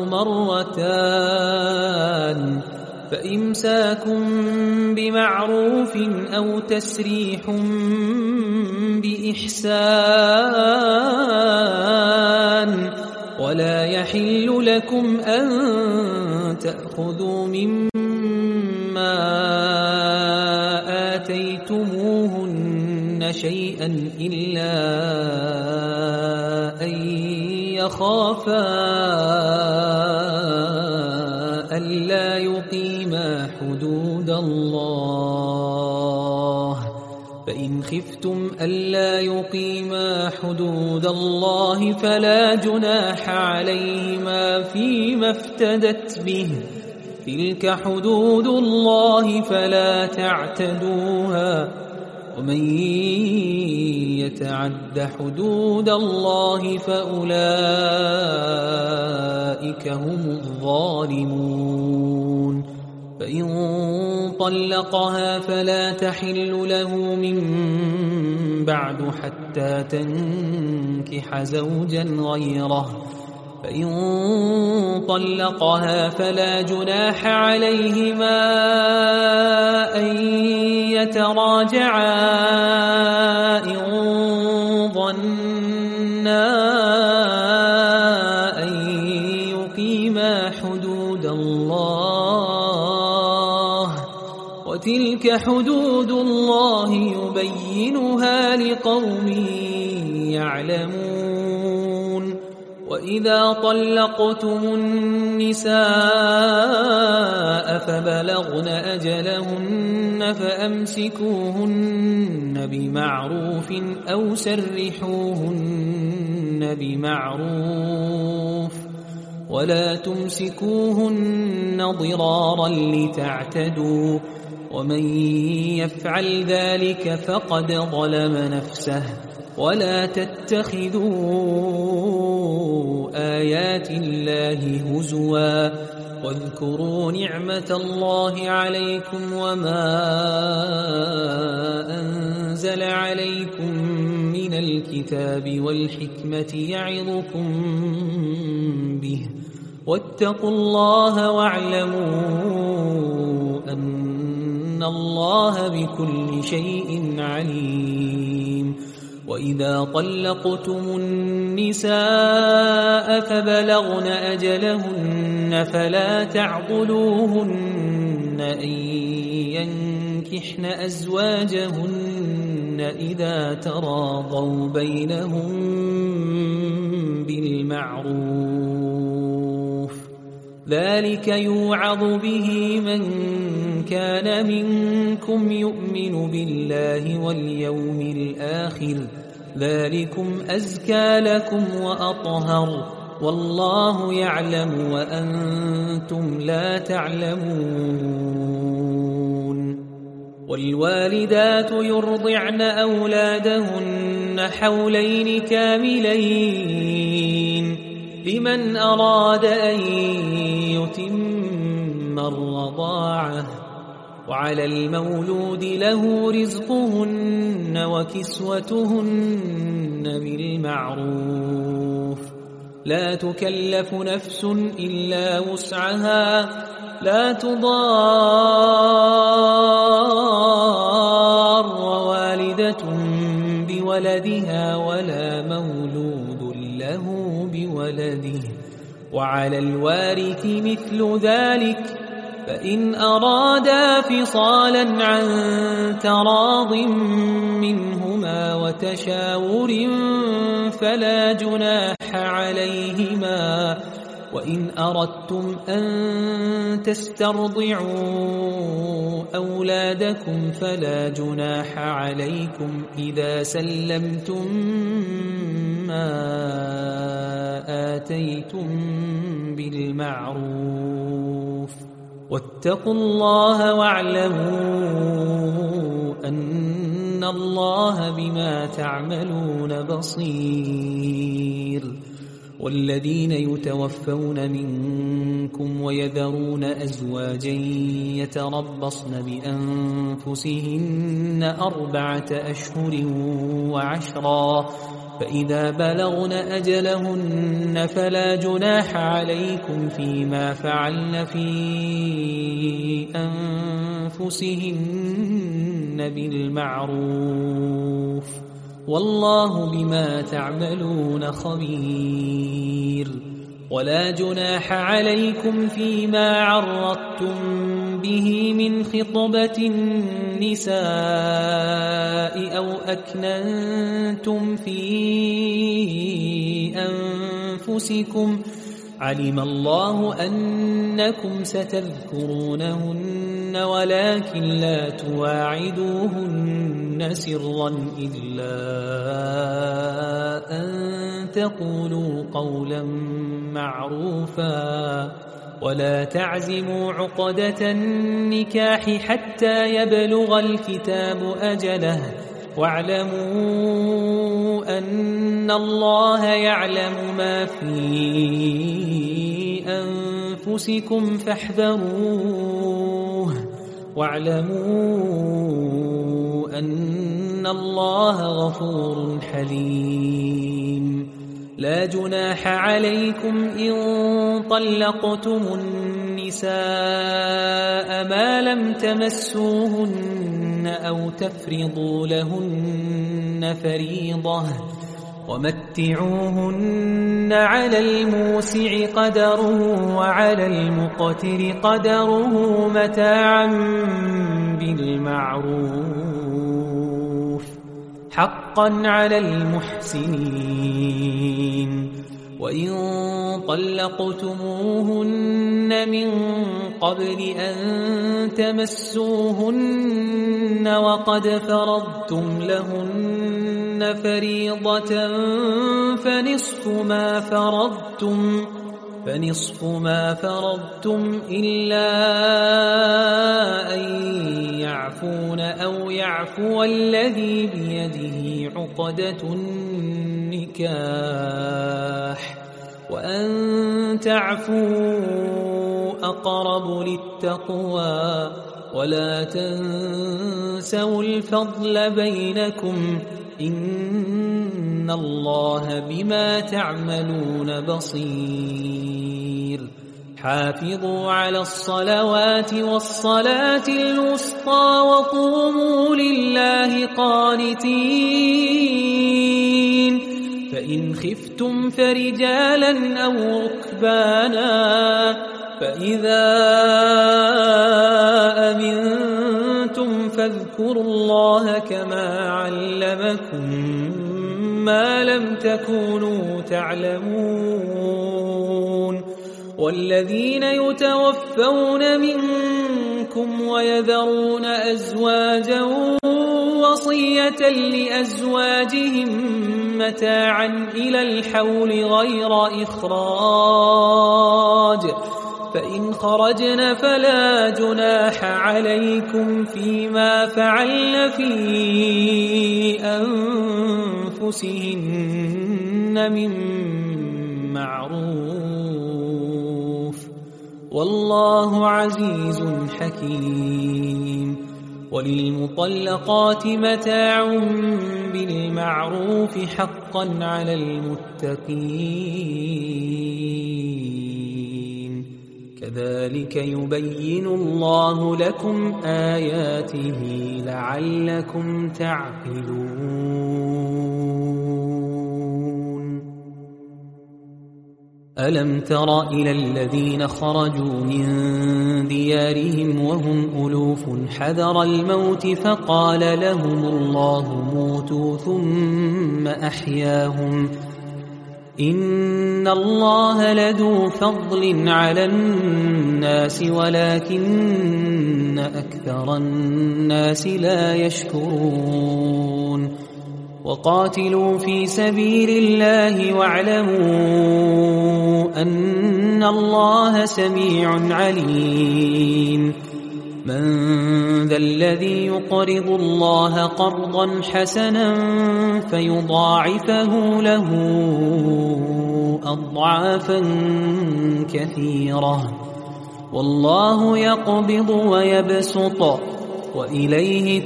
مرتان فإمساكم بمعروف أو تسريح بإحسان ولا يحل لكم أن تأخذوا مما آتيتموهن شيئا إلا أن يخافا ألا يقيما حدود الله فإن خفتم ألا يقيما حدود الله فلا جناح عليهما فيما افتدت به تلك حدود الله فلا تعتدوها ومن يتعد حدود الله فأولئك هم الظالمون فإن طلقها فلا تحل له من بعد حتى تنكح زوجا غيره فإن طلقها فلا جناح عليهما أن يتراجعا إن ظنا أن يقيما حدود الله وتلك حدود الله يبينها لقوم يعلمون وإذا طلقتم النساء فبلغن أجلهن فأمسكوهن بمعروف أو سرحوهن بمعروف ولا تمسكوهن ضرارا لتعتدوا ومن يفعل ذلك فقد ظلم نفسه ولا تتخذوا آيات الله هزوا واذكروا نعمة الله عليكم وما أنزل عليكم من الكتاب والحكمة يعظكم به واتقوا الله واعلموا أن الله بكل شيء عليم. وإذا طلقتم النساء فبلغن أجلهن فلا تعضلوهن أن ينكحن أزواجهن إذا تراضوا بينهم بالمعروف ذلك يوعظ به من كان منكم يؤمن بالله واليوم الآخر ذلكم أزكى لكم وأطهر والله يعلم وأنتم لا تعلمون. والوالدات يرضعن أولادهن حولين كاملين لمن أراد أن يتم الرضاعة وعلى المولود له رزقهن وكسوتهن بالمعروف لا تكلف نفس إلا وسعها لا تضار والدة بولدها ولا مولود له بولده وعلى الوارث مثل ذلك فإن أرادا فصالا عن تراض منهما وتشاور فلا جناح عليهما. وإن أردتم أن تسترضعوا أولادكم فلا جناح عليكم إذا سلمتم ما آتيتم بالمعروف واتقوا الله واعلموا أن الله بما تعملون بصير. والذين يتوفون منكم ويذرون أزواجا يتربصن بأنفسهن أربعة أشهر وعشرا فإذا بلغن أجلهن فلا جناح عليكم فيما فعلن في أنفسهن بالمعروف والله بما تعملون خبير. ولا جناح عليكم فيما عرضتم به من خطبة النساء أو أكننتم في أنفسكم علم الله أنكم ستذكرونهن ولكن لا تواعدوهن سرا إلا أن تقولوا قولا معروفا ولا تعزموا عقدة النكاح حتى يبلغ الكتاب أجله واعلموا أن الله يعلم ما في أنفسكم فاحذروه واعلموا أن الله غفور حليم. لا جناح عليكم إن طلقتم النساء ما لم تمسوهن أو تفرضوا لهن فريضة ومتعوهن على الموسع قدره وعلى المقتر قدره متاعا بالمعروف حقا على المحسنين. وإن طلقتموهن من قبل أن تمسوهن وقد فرضتم لهن فريضة فنصف ما فرضتم فنصف ما فرضتم إلا أن يعفون أو يعفو الذي بيده عقدة النكاح وأن تعفوا أقرب للتقوى ولا تنسوا الفضل بينكم إن الله بما تعملون بصير حافظوا على الصلوات والصلاة الوسطى وقوموا لله قانتين فإن خفتم فرجالا أو ركبانا فإذا أمنتم فاذكروا الله كما علمكم ما لم تكونوا تعلمون والذين يتوفون منكم ويذرون أزواجا وصية لأزواجهم متاعا إلى الحول غير إخراج فإن خرجن فلا جناح عليكم فيما فعلن في أنفسهن من معروف والله عزيز حكيم وللمطلقات متاع بالمعروف حقا على المتقين كذلك يبين الله لكم آياته لعلكم تعقلون ألم تر إلى الذين خرجوا من ديارهم وهم ألوف حذر الموت فقال لهم الله موتوا ثم أحياهم إن الله لذو فضل على الناس ولكن أكثر الناس لا يشكرون وقاتلوا في سبيل الله واعلموا أن الله سميع عليم من ذا الذي يقرض الله قرضا حسنا فيضاعفه له أضعافا كثيرة والله يقبض ويبسط وإليه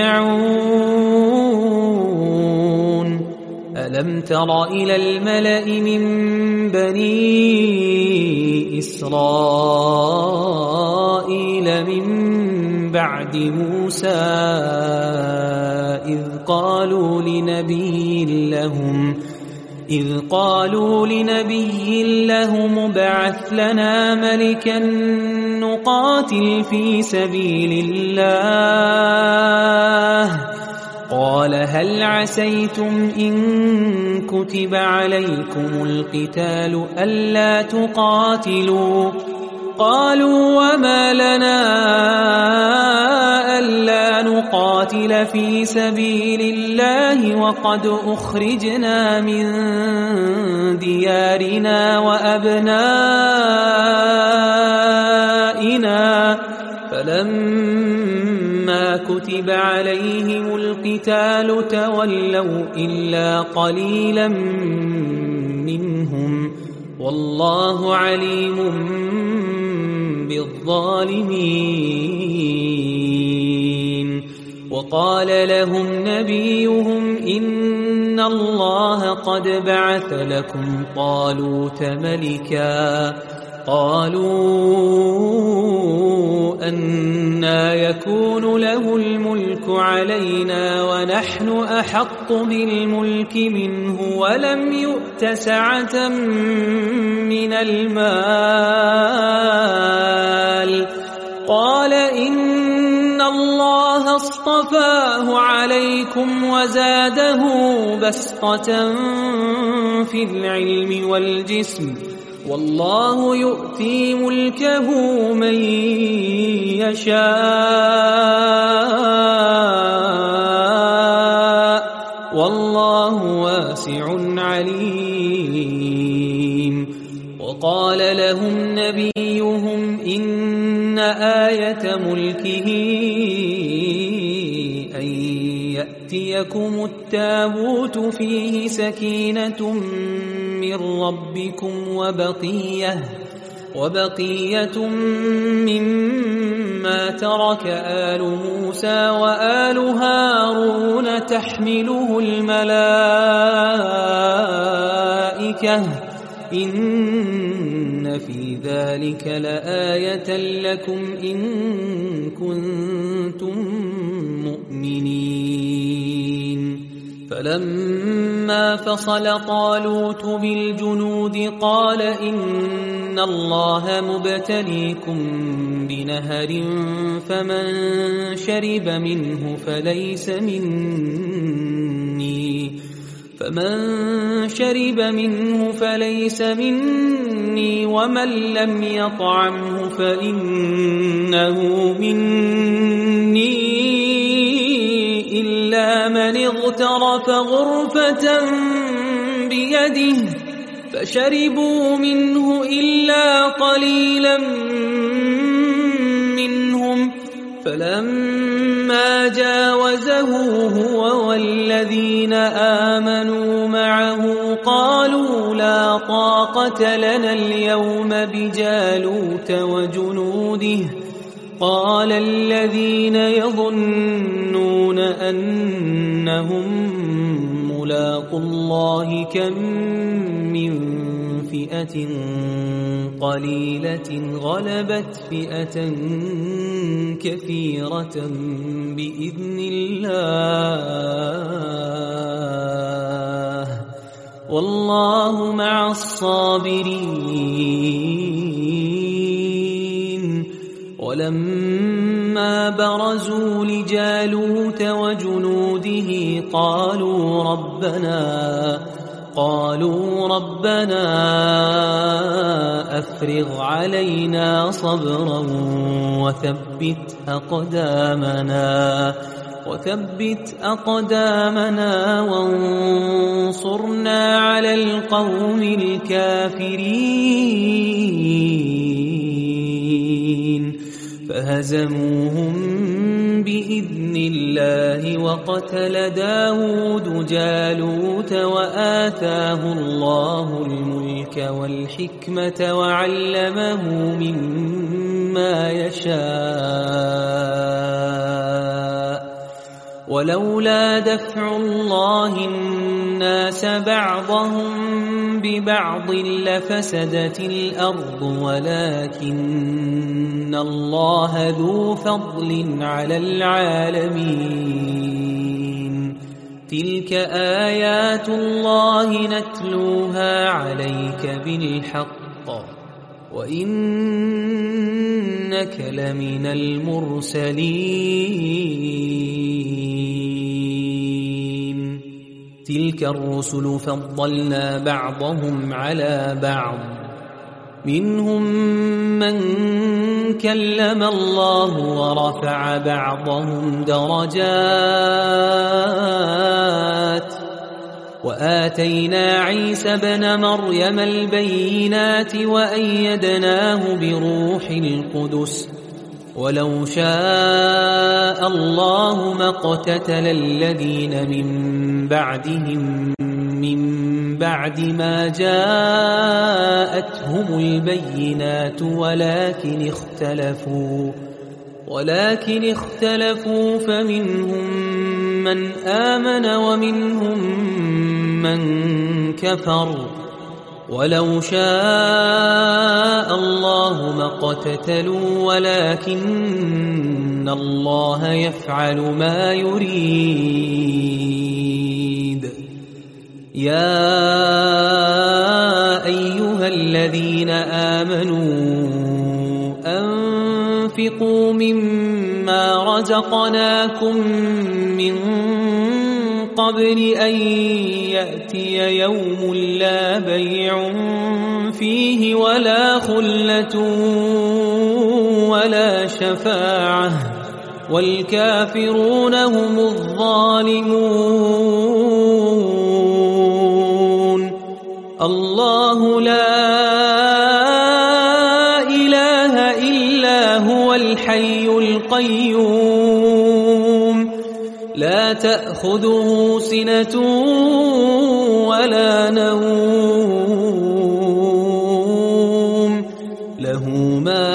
ترجعون ألم تر إلى الملأ من بني إسرائيل من بعد موسى إذ قالوا لنبي لهم إذ قالوا لنبي لهم ابعث لنا ملكا نقاتل في سبيل الله قال هل عسيتم إن كتب عليكم القتال ألا تقاتلوا قالوا وما لنا ألا نقاتل في سبيل الله وقد أخرجنا من ديارنا وأبنائنا فلما كتب عليهم القتال تولوا إلا قليلا منهم والله عليم بالظالمين وقال لهم نبيهم إن الله قد بعث لكم طالوت ملكا قالوا أنى يكون له الملك علينا ونحن أحق بالملك منه ولم يؤت سعة من المال قال إن الله اصطفاه عليكم وزاده بسطة في العلم والجسم والله يؤتي ملكه من يشاء والله واسع عليم وقال لهم نبيهم إن آية ملكه أن يأتيكم التابوت فيه سكينة من ربكم وبقية وبقية مما ترك آل موسى وآل هارون تحمله الملائكة إن في ذلك لآية لكم إن كنتم مؤمنين فلما فصل طالوت بالجنود قال إن الله مبتليكم بنهر فمن شرب منه فليس مني فمن شرب منه فليس مني ومن لم يطعمه فإنه مني إلا من اغترف غرفة بيده فشربوا منه إلا قليلا منهم فلما جاوزه هو والذين آمنوا معه قالوا لا طاقة لنا اليوم بجالوت وجنوده قال الذين يظنون أنهم ملاقو الله كم من فئة قليلة غلبت فئة كثيرة بإذن الله والله مع الصابرين ولما برزوا لجالوت وجنوده قالوا ربنا قالوا ربنا أفرغ علينا صبرا وثبت أقدامنا وثبت أقدامنا وانصرنا على القوم الكافرين فهزموهم بإذن الله وقتل داود جالوت وآتاه الله الملك والحكمة وعلمه مما يشاء ولولا دفع الله الناس بعضهم ببعض لفسدت الأرض ولكن الله ذو فضل على العالمين تلك آيات الله نتلوها عليك بالحق وإنك لمن المرسلين تلك الرسل فضلنا بعضهم على بعض منهم من كلم الله ورفع بعضهم درجات وآتينا عيسى ابن مريم البينات وأيدناه بروح القدس ولو شاء الله ما اقتتل الذين من بعدهم من بعد ما جاءتهم البينات ولكن اختلفوا ولكن اختلفوا فمنهم من آمن ومنهم من كفر ولو شاء الله ما اقتتلوا ولكن الله يفعل ما يريد يا أيها الذين آمنوا أنفقوا مما رزقناكم من قبل أن يأتي يوم لا بيع فيه ولا خلة ولا شفاعة والكافرون هم الظالمون الله لا إله إلا هو الحي القيوم لا تأخذه سنة ولا نوم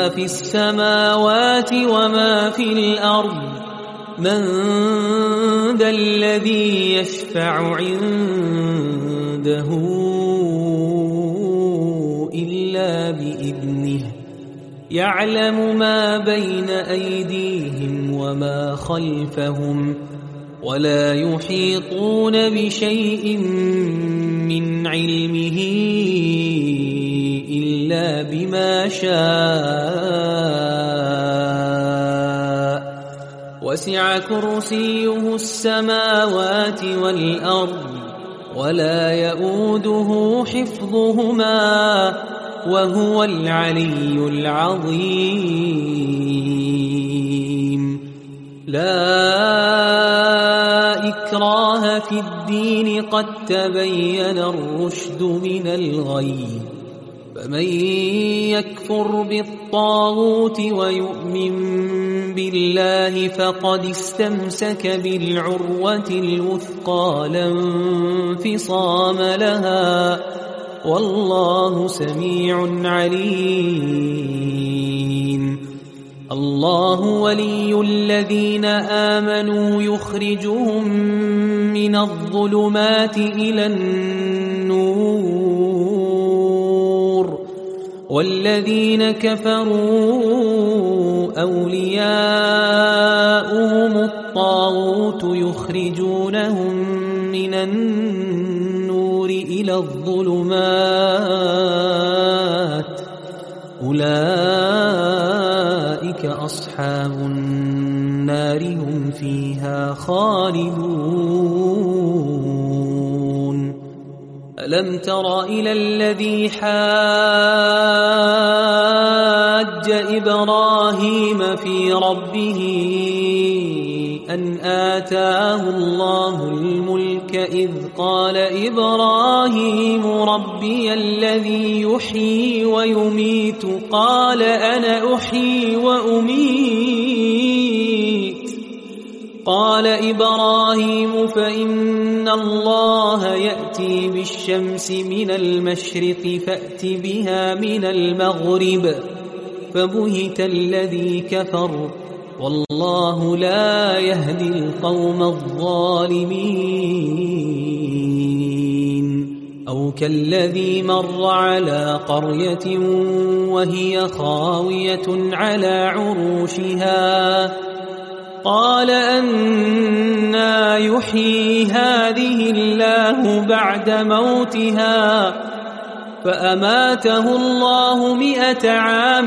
ما في السماوات وما في الأرض من ذا الذي يشفع عنده إلا بإذنه يعلم ما بين أيديهم وما خلفهم ولا يحيطون بشيء من علمه إلا بما شاء وسع كرسيه السماوات والأرض ولا يؤوده حفظهما وهو العلي العظيم. لا إكراه في الدين قد تبين الرشد من الغي فمن يكفر بالطاغوت ويؤمن بالله فقد استمسك بالعروة الوثقى لا انفصام لها والله سميع عليم. الله ولي الذين آمنوا يخرجهم من الظلمات إلى النور والذين كفروا أولياؤهم الطاغوت يخرجونهم من النور إلى الظلمات أولئك أصحاب النار هم فيها خالدون. ألم تر إلى الذي حاج إبراهيم في ربه أن آتاه الله الملك إذ قال إبراهيم ربي الذي يحيي ويميت قال أنا أحيي وأميت قال إبراهيم فإن الله يأتي بالشمس من المشرق فأت بها من المغرب فبهت الذي كفر والله لا يهدي القوم الظالمين. أو كالذي مر على قرية وهي خاوية على عروشها قال أنى يحيي هذه الله بعد موتها فأماته الله مئة عام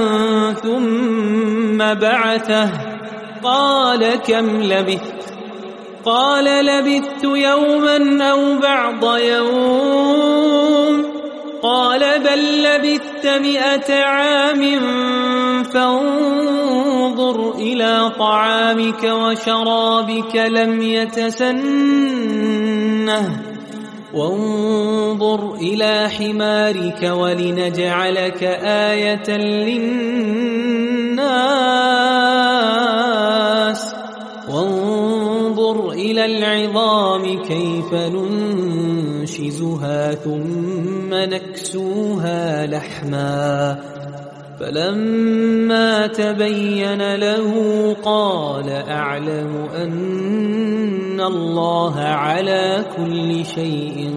ثم بعثه قال كم لبثت قال لبثت يوما أو بعض يوم قال بل لبثت مئة عام فانظر إلى طعامك وشرابك لم يتسنه وانظر إلى حمارك ولنجعلك آية للناس وانظر إلى العظام كيف ننشزها ثم نكسوها لحما فلما تبين له قال أعلم أن الله على كل شيء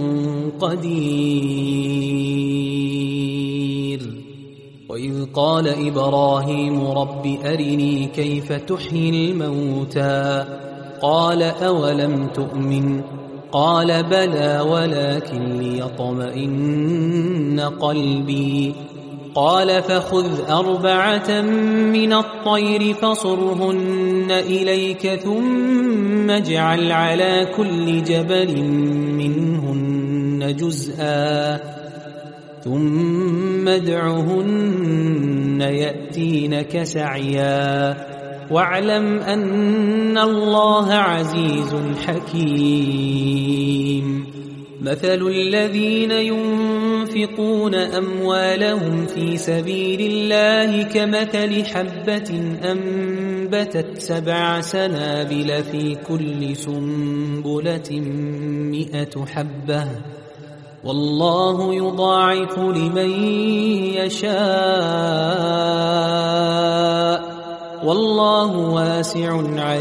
قدير. وإذ قال إبراهيم رب أرني كيف تحيي الموتى قال أولم تؤمن قال بلى ولكن ليطمئن قلبي قال فخذ أربعة من الطير فصرهن إليك ثم اجعل على كل جبل منهن جزءا ثم ادعهن يأتينك سعيا واعلم أن الله عزيز حكيم. مثل الذين ينفقون أموالهم في سبيل الله كمثل حبة أنبتت سبع سنابل في كل سنبلة مئة حبة والله يضاعف لمن يشاء والله واسع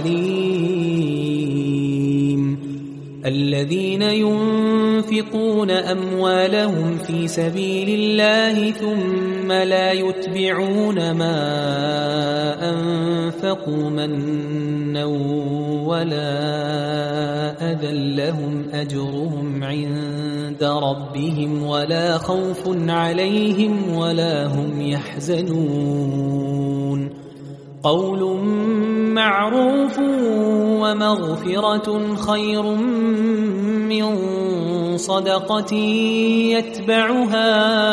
عليم. الذين ينفقون أموالهم في سبيل الله ثم لا يتبعون ما أنفقوا منا ولا أذى لهم أجرهم عند ربهم ولا خوف عليهم ولا هم يحزنون. قول معروف ومغفرة خير من صدقة يتبعها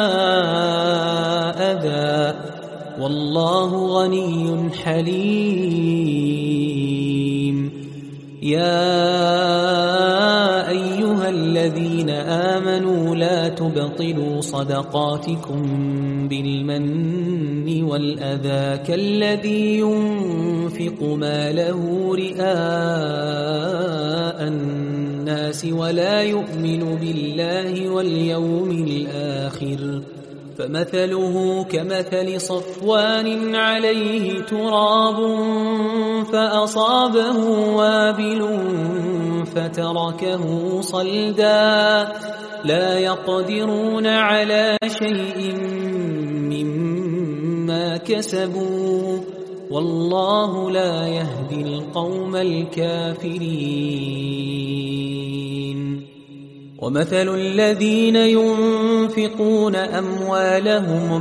أذى والله غني حليم. يا أيها الذين آمنوا لا تبطلوا صدقاتكم بالمن والأذى كالذي ينفق ماله رئاء الناس ولا يؤمن بالله واليوم الآخر فمثله كمثل صفوان عليه تراب فأصابه وابل فتركه صلدا لا يقدرون على شيء مما كسبوا والله لا يهدي القوم الكافرين. ومثل الذين ينفقون أموالهم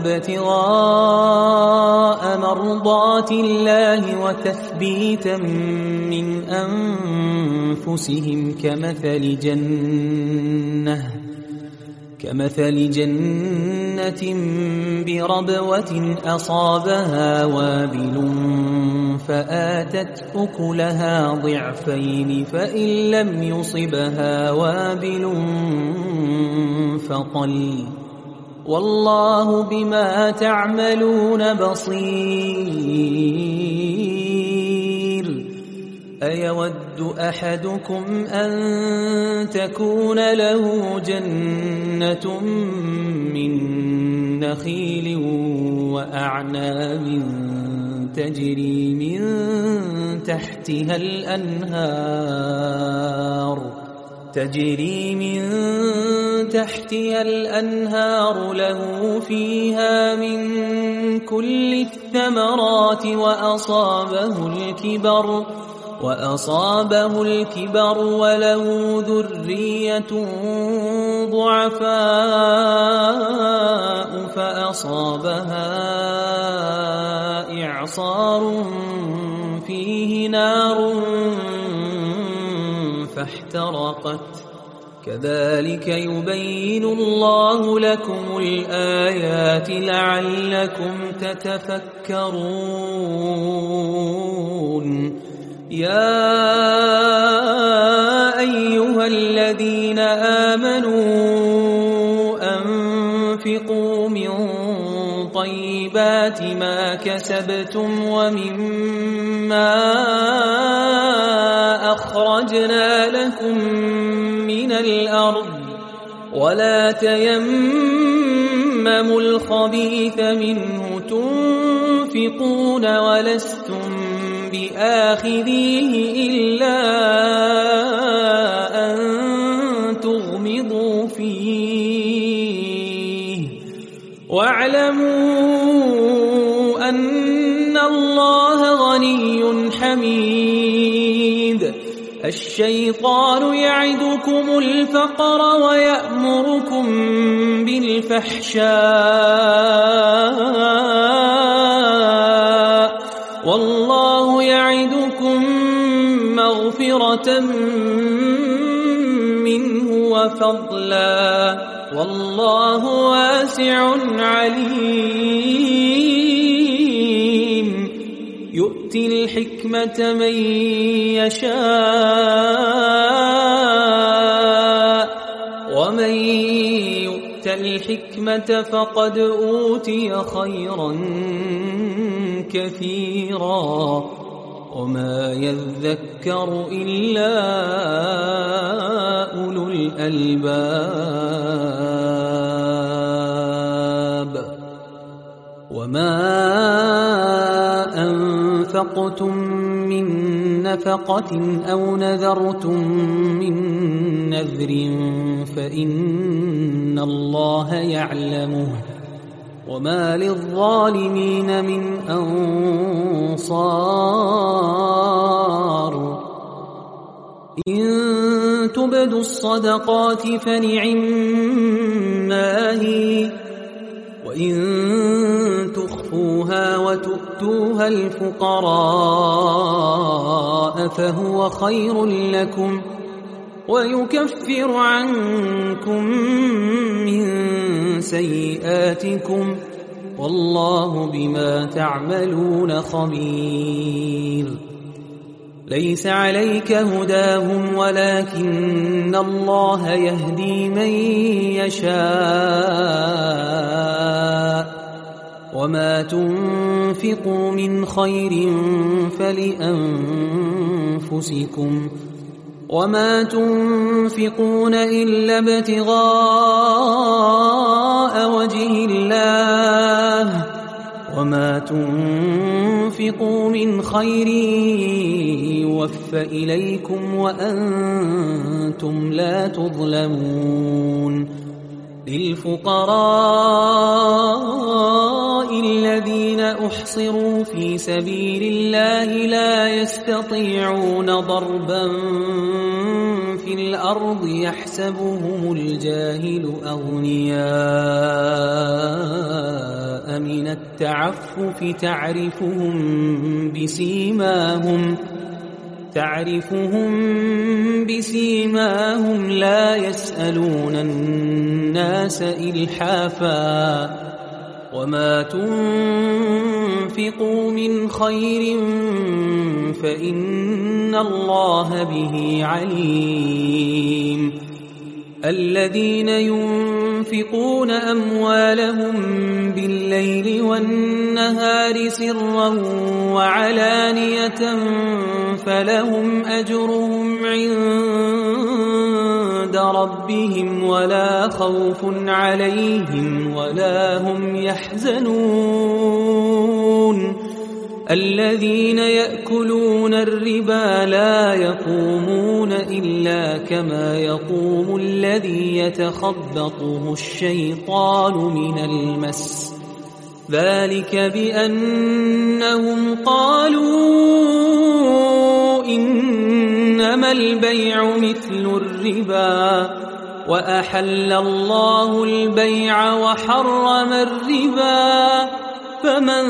ابتغاء مرضات الله وتثبيتا من أنفسهم كمثل جنة كمثل جنة بربوة أصابها وابل فآتت أكلها ضعفين فإن لم يصبها وابل فطل والله بما تعملون بصير. أيود أحدكم أن تكون له جنة من نخيل وأعناب تجري من تحتها الأنهار تجري من تحتها الأنهار له فيها من كل الثمرات وأصابه الكبر وأصابه الكبر وله ذرية ضعفاء فأصابها إعصار فيه نار فاحترقت كذلك يبين الله لكم الآيات لعلكم تتفكرون. يا أيها الذين آمنوا أنفقوا من طيبات ما كسبتم ومما أخرجنا لكم من الأرض ولا تيمموا الخبيث منه تنفقون ولستم بآخذيه إلا أن تغمضوا فيه واعلموا أن الله غني حميد. الشيطان يعدكم الفقر ويأمركم بالفحشاء والله يعدكم مغفرة منه وفضلا والله واسع عليم. يؤتي الحكمة من يشاء ومن يؤت الحكمة فقد أوتي خيرا كثيرا وما يذكر إلا أولو الألباب وما أنفقتم من نفقة أو نذرتم من نذر فإن الله يعلمه وما للظالمين من أنصار إن تبدوا الصدقات فنعما هي وإن تخفوها وتؤتوها الفقراء فهو خير لكم ويكفر عنكم من سيئاتكم والله بما تعملون خبير ليس عليك هداهم ولكن الله يهدي من يشاء وما تنفقوا من خير فلأنفسكم وما تنفقون إلا ابتغاء وجه الله وما تنفقوا من خير يوفى إليكم وأنتم لا تظلمون للفقراء الذين أحصروا في سبيل الله لا يستطيعون ضربا في الأرض يحسبهم الجاهل أغنياء من التعفف تعرفهم بسيماهم تعرفهم بسيماهم لا يسألون الناس إلحافا وما تنفقوا من خير فإن الله به عليم الذين ينفقون أموالهم بالليل والنهار سرا وعلانية فلهم أجرهم عند ربهم ولا خوف عليهم ولا هم يحزنون الذين يأكلون الربا لا يقومون إلا كما يقوم الذي يتخبطه الشيطان من المس ذلك بأنهم قالوا إنما البيع مثل الربا وأحل الله البيع وحرم الربا فمن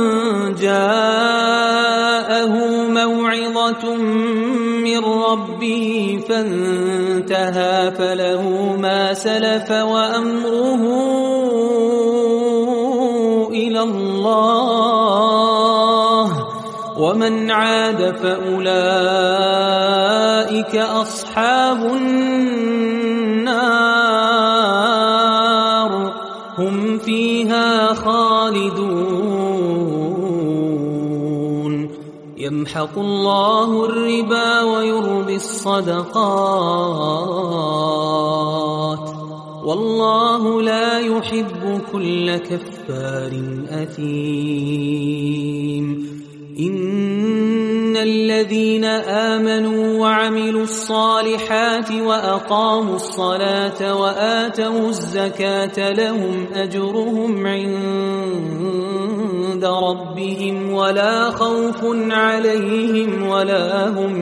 جاءه موعظة من ربه فانتهى فله ما سلف وأمره إلى الله ومن عاد فأولئك أصحاب النار هم فيها خالدون يمحق الله الربا ويربي الصدقات والله لا يحب كل كفار أثيم إن الذين آمنوا وعملوا الصالحات وأقاموا الصلاة وآتوا الزكاة لهم أجرهم عند ربهم ولا خوف عليهم ولا هم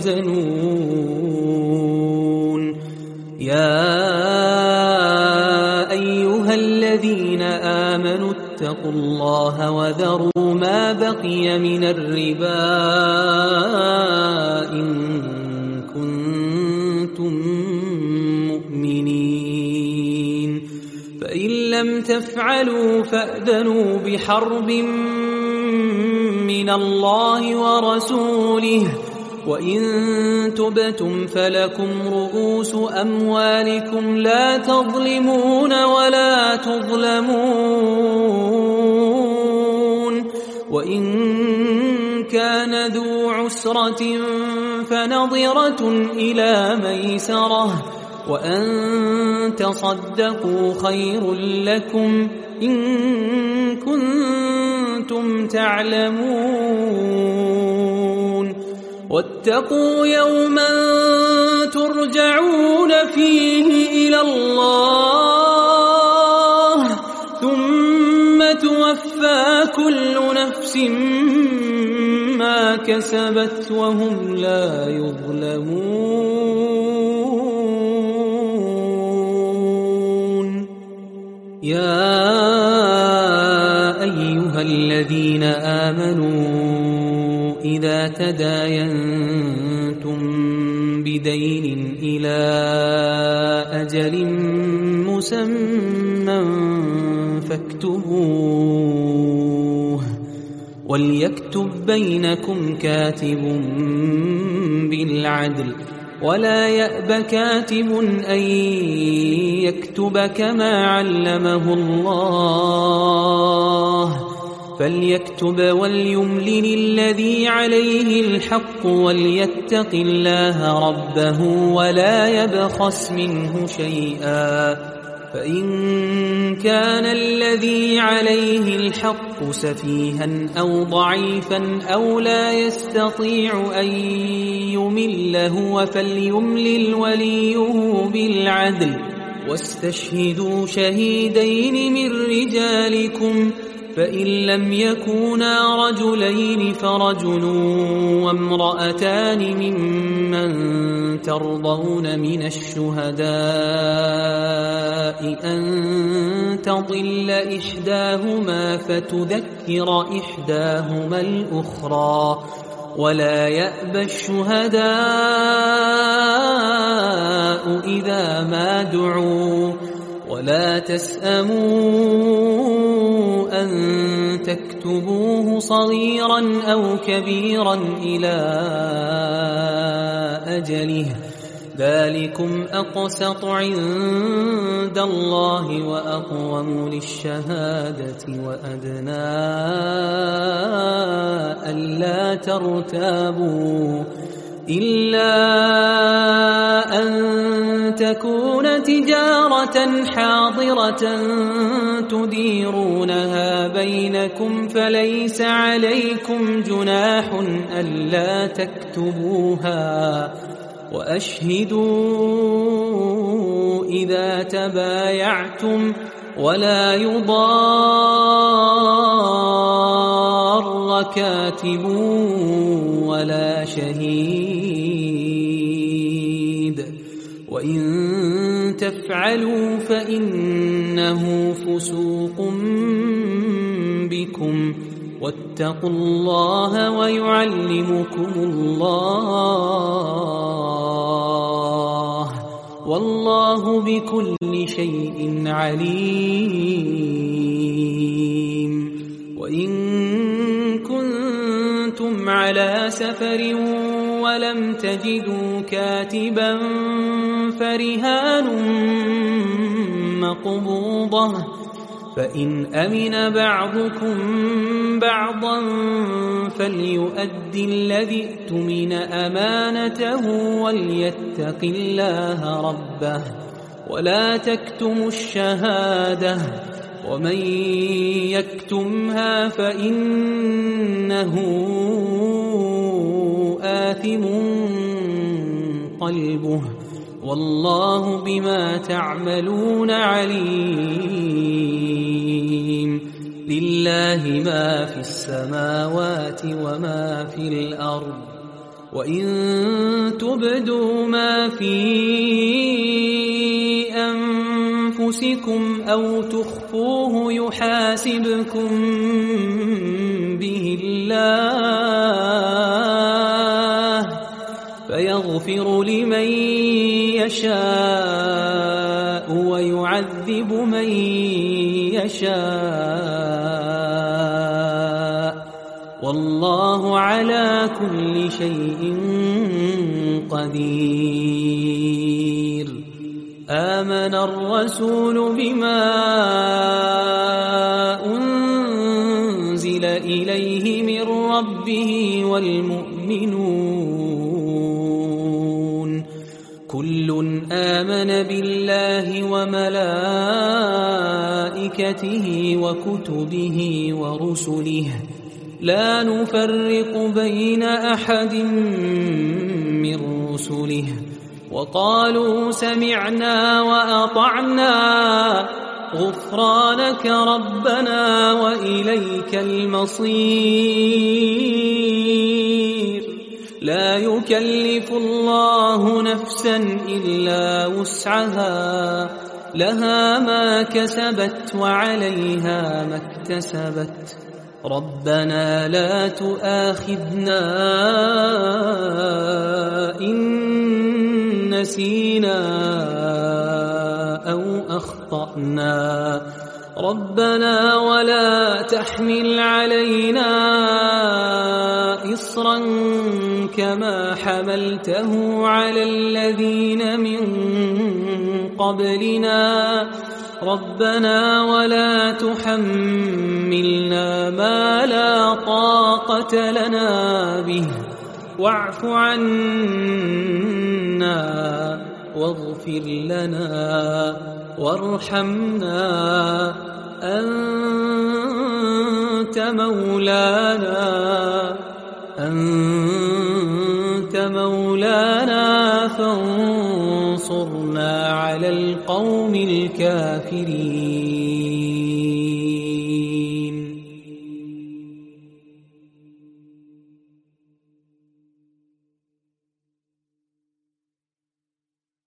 يحزنون يا أيها الذين آمنوا اتقوا الله وذروا ما بقي من الربا إن كنتم مؤمنين فإن لم تفعلوا فأذنوا بحرب من الله ورسوله وإن تبتم فلكم رؤوس أموالكم لا تظلمون ولا تظلمون وإن كان ذو عسرة فنظرة إلى ميسرة وأن تصدقوا خير لكم إن كنتم تعلمون واتقوا يوما ترجعون فيه إلى الله ثم توفى كل نفس ما كسبت وهم لا يظلمون يا أيها الذين آمنوا إذا تداينتم بدين إلى أجل مسمى فاكتبوه وليكتب بينكم كاتب بالعدل ولا يأب كاتب أن يكتب كما علمه الله فليكتب وليملل الذي عليه الحق وليتق الله ربه ولا يبخس منه شيئا فإن كان الذي عليه الحق سفيها أو ضعيفا أو لا يستطيع أن يمل هو فليملل وليه بالعدل واستشهدوا شهيدين من رجالكم فإن لم يكونا رجلين فرجل وامرأتان ممن ترضون من الشهداء أن تضل إحداهما فتذكر إحداهما الأخرى ولا يأبى الشهداء إذا ما دعوا ولا تسأموا أن تكتبوه صغيرا أو كبيرا إلى أجله ذلكم أقسط عند الله وأقوم للشهادة وأدنى ألا ترتابوا إلا أن تكون تجارة حاضرة تديرونها بينكم فليس عليكم جناح ألا تكتبوها وأشهدوا إذا تبايعتم ولا يضار كاتب ولا شهيد وإن تفعلوا فإنه فسوق بكم واتقوا الله ويعلمكم الله والله بكل شيء عليم وإن كنتم على سفر ولم تجدوا كاتبا فرهان مقبوضة فإن أمن بعضكم بعضا فليؤدي الذي اؤتمن أمانته وليتق الله ربه ولا تكتموا الشهادة ومن يكتمها فإنه آثم قلبه والله بما تعملون عليم لله ما في السماوات وما في الأرض وإن تبدوا ما في أنفسكم أو تخفوه يحاسبكم به الله فيغفر لمن يشاء ويعذب من يشاء والله على كل شيء قدير آمن الرسول بما أنزل أنزل إليه من ربه والمؤمنون كل آمن بالله وملائكته وكتبه ورسله لا نفرق بين أحد من رسله وقالوا سمعنا وأطعنا غفرانك ربنا وإليك المصير لا يكلف الله نفسا إلا وسعها لها ما كسبت وعليها ما اكتسبت ربنا لا تؤاخذنا إن نسينا أو أخطأنا ربنا ولا تحمل علينا إصرا كما حملته على الذين من قبلنا ربنا ولا تحملنا ما لا طاقة لنا به واعف عنا واغفر لنا وارحمنا أنت مولانا أنت مولانا فانصرنا على القوم الكافرين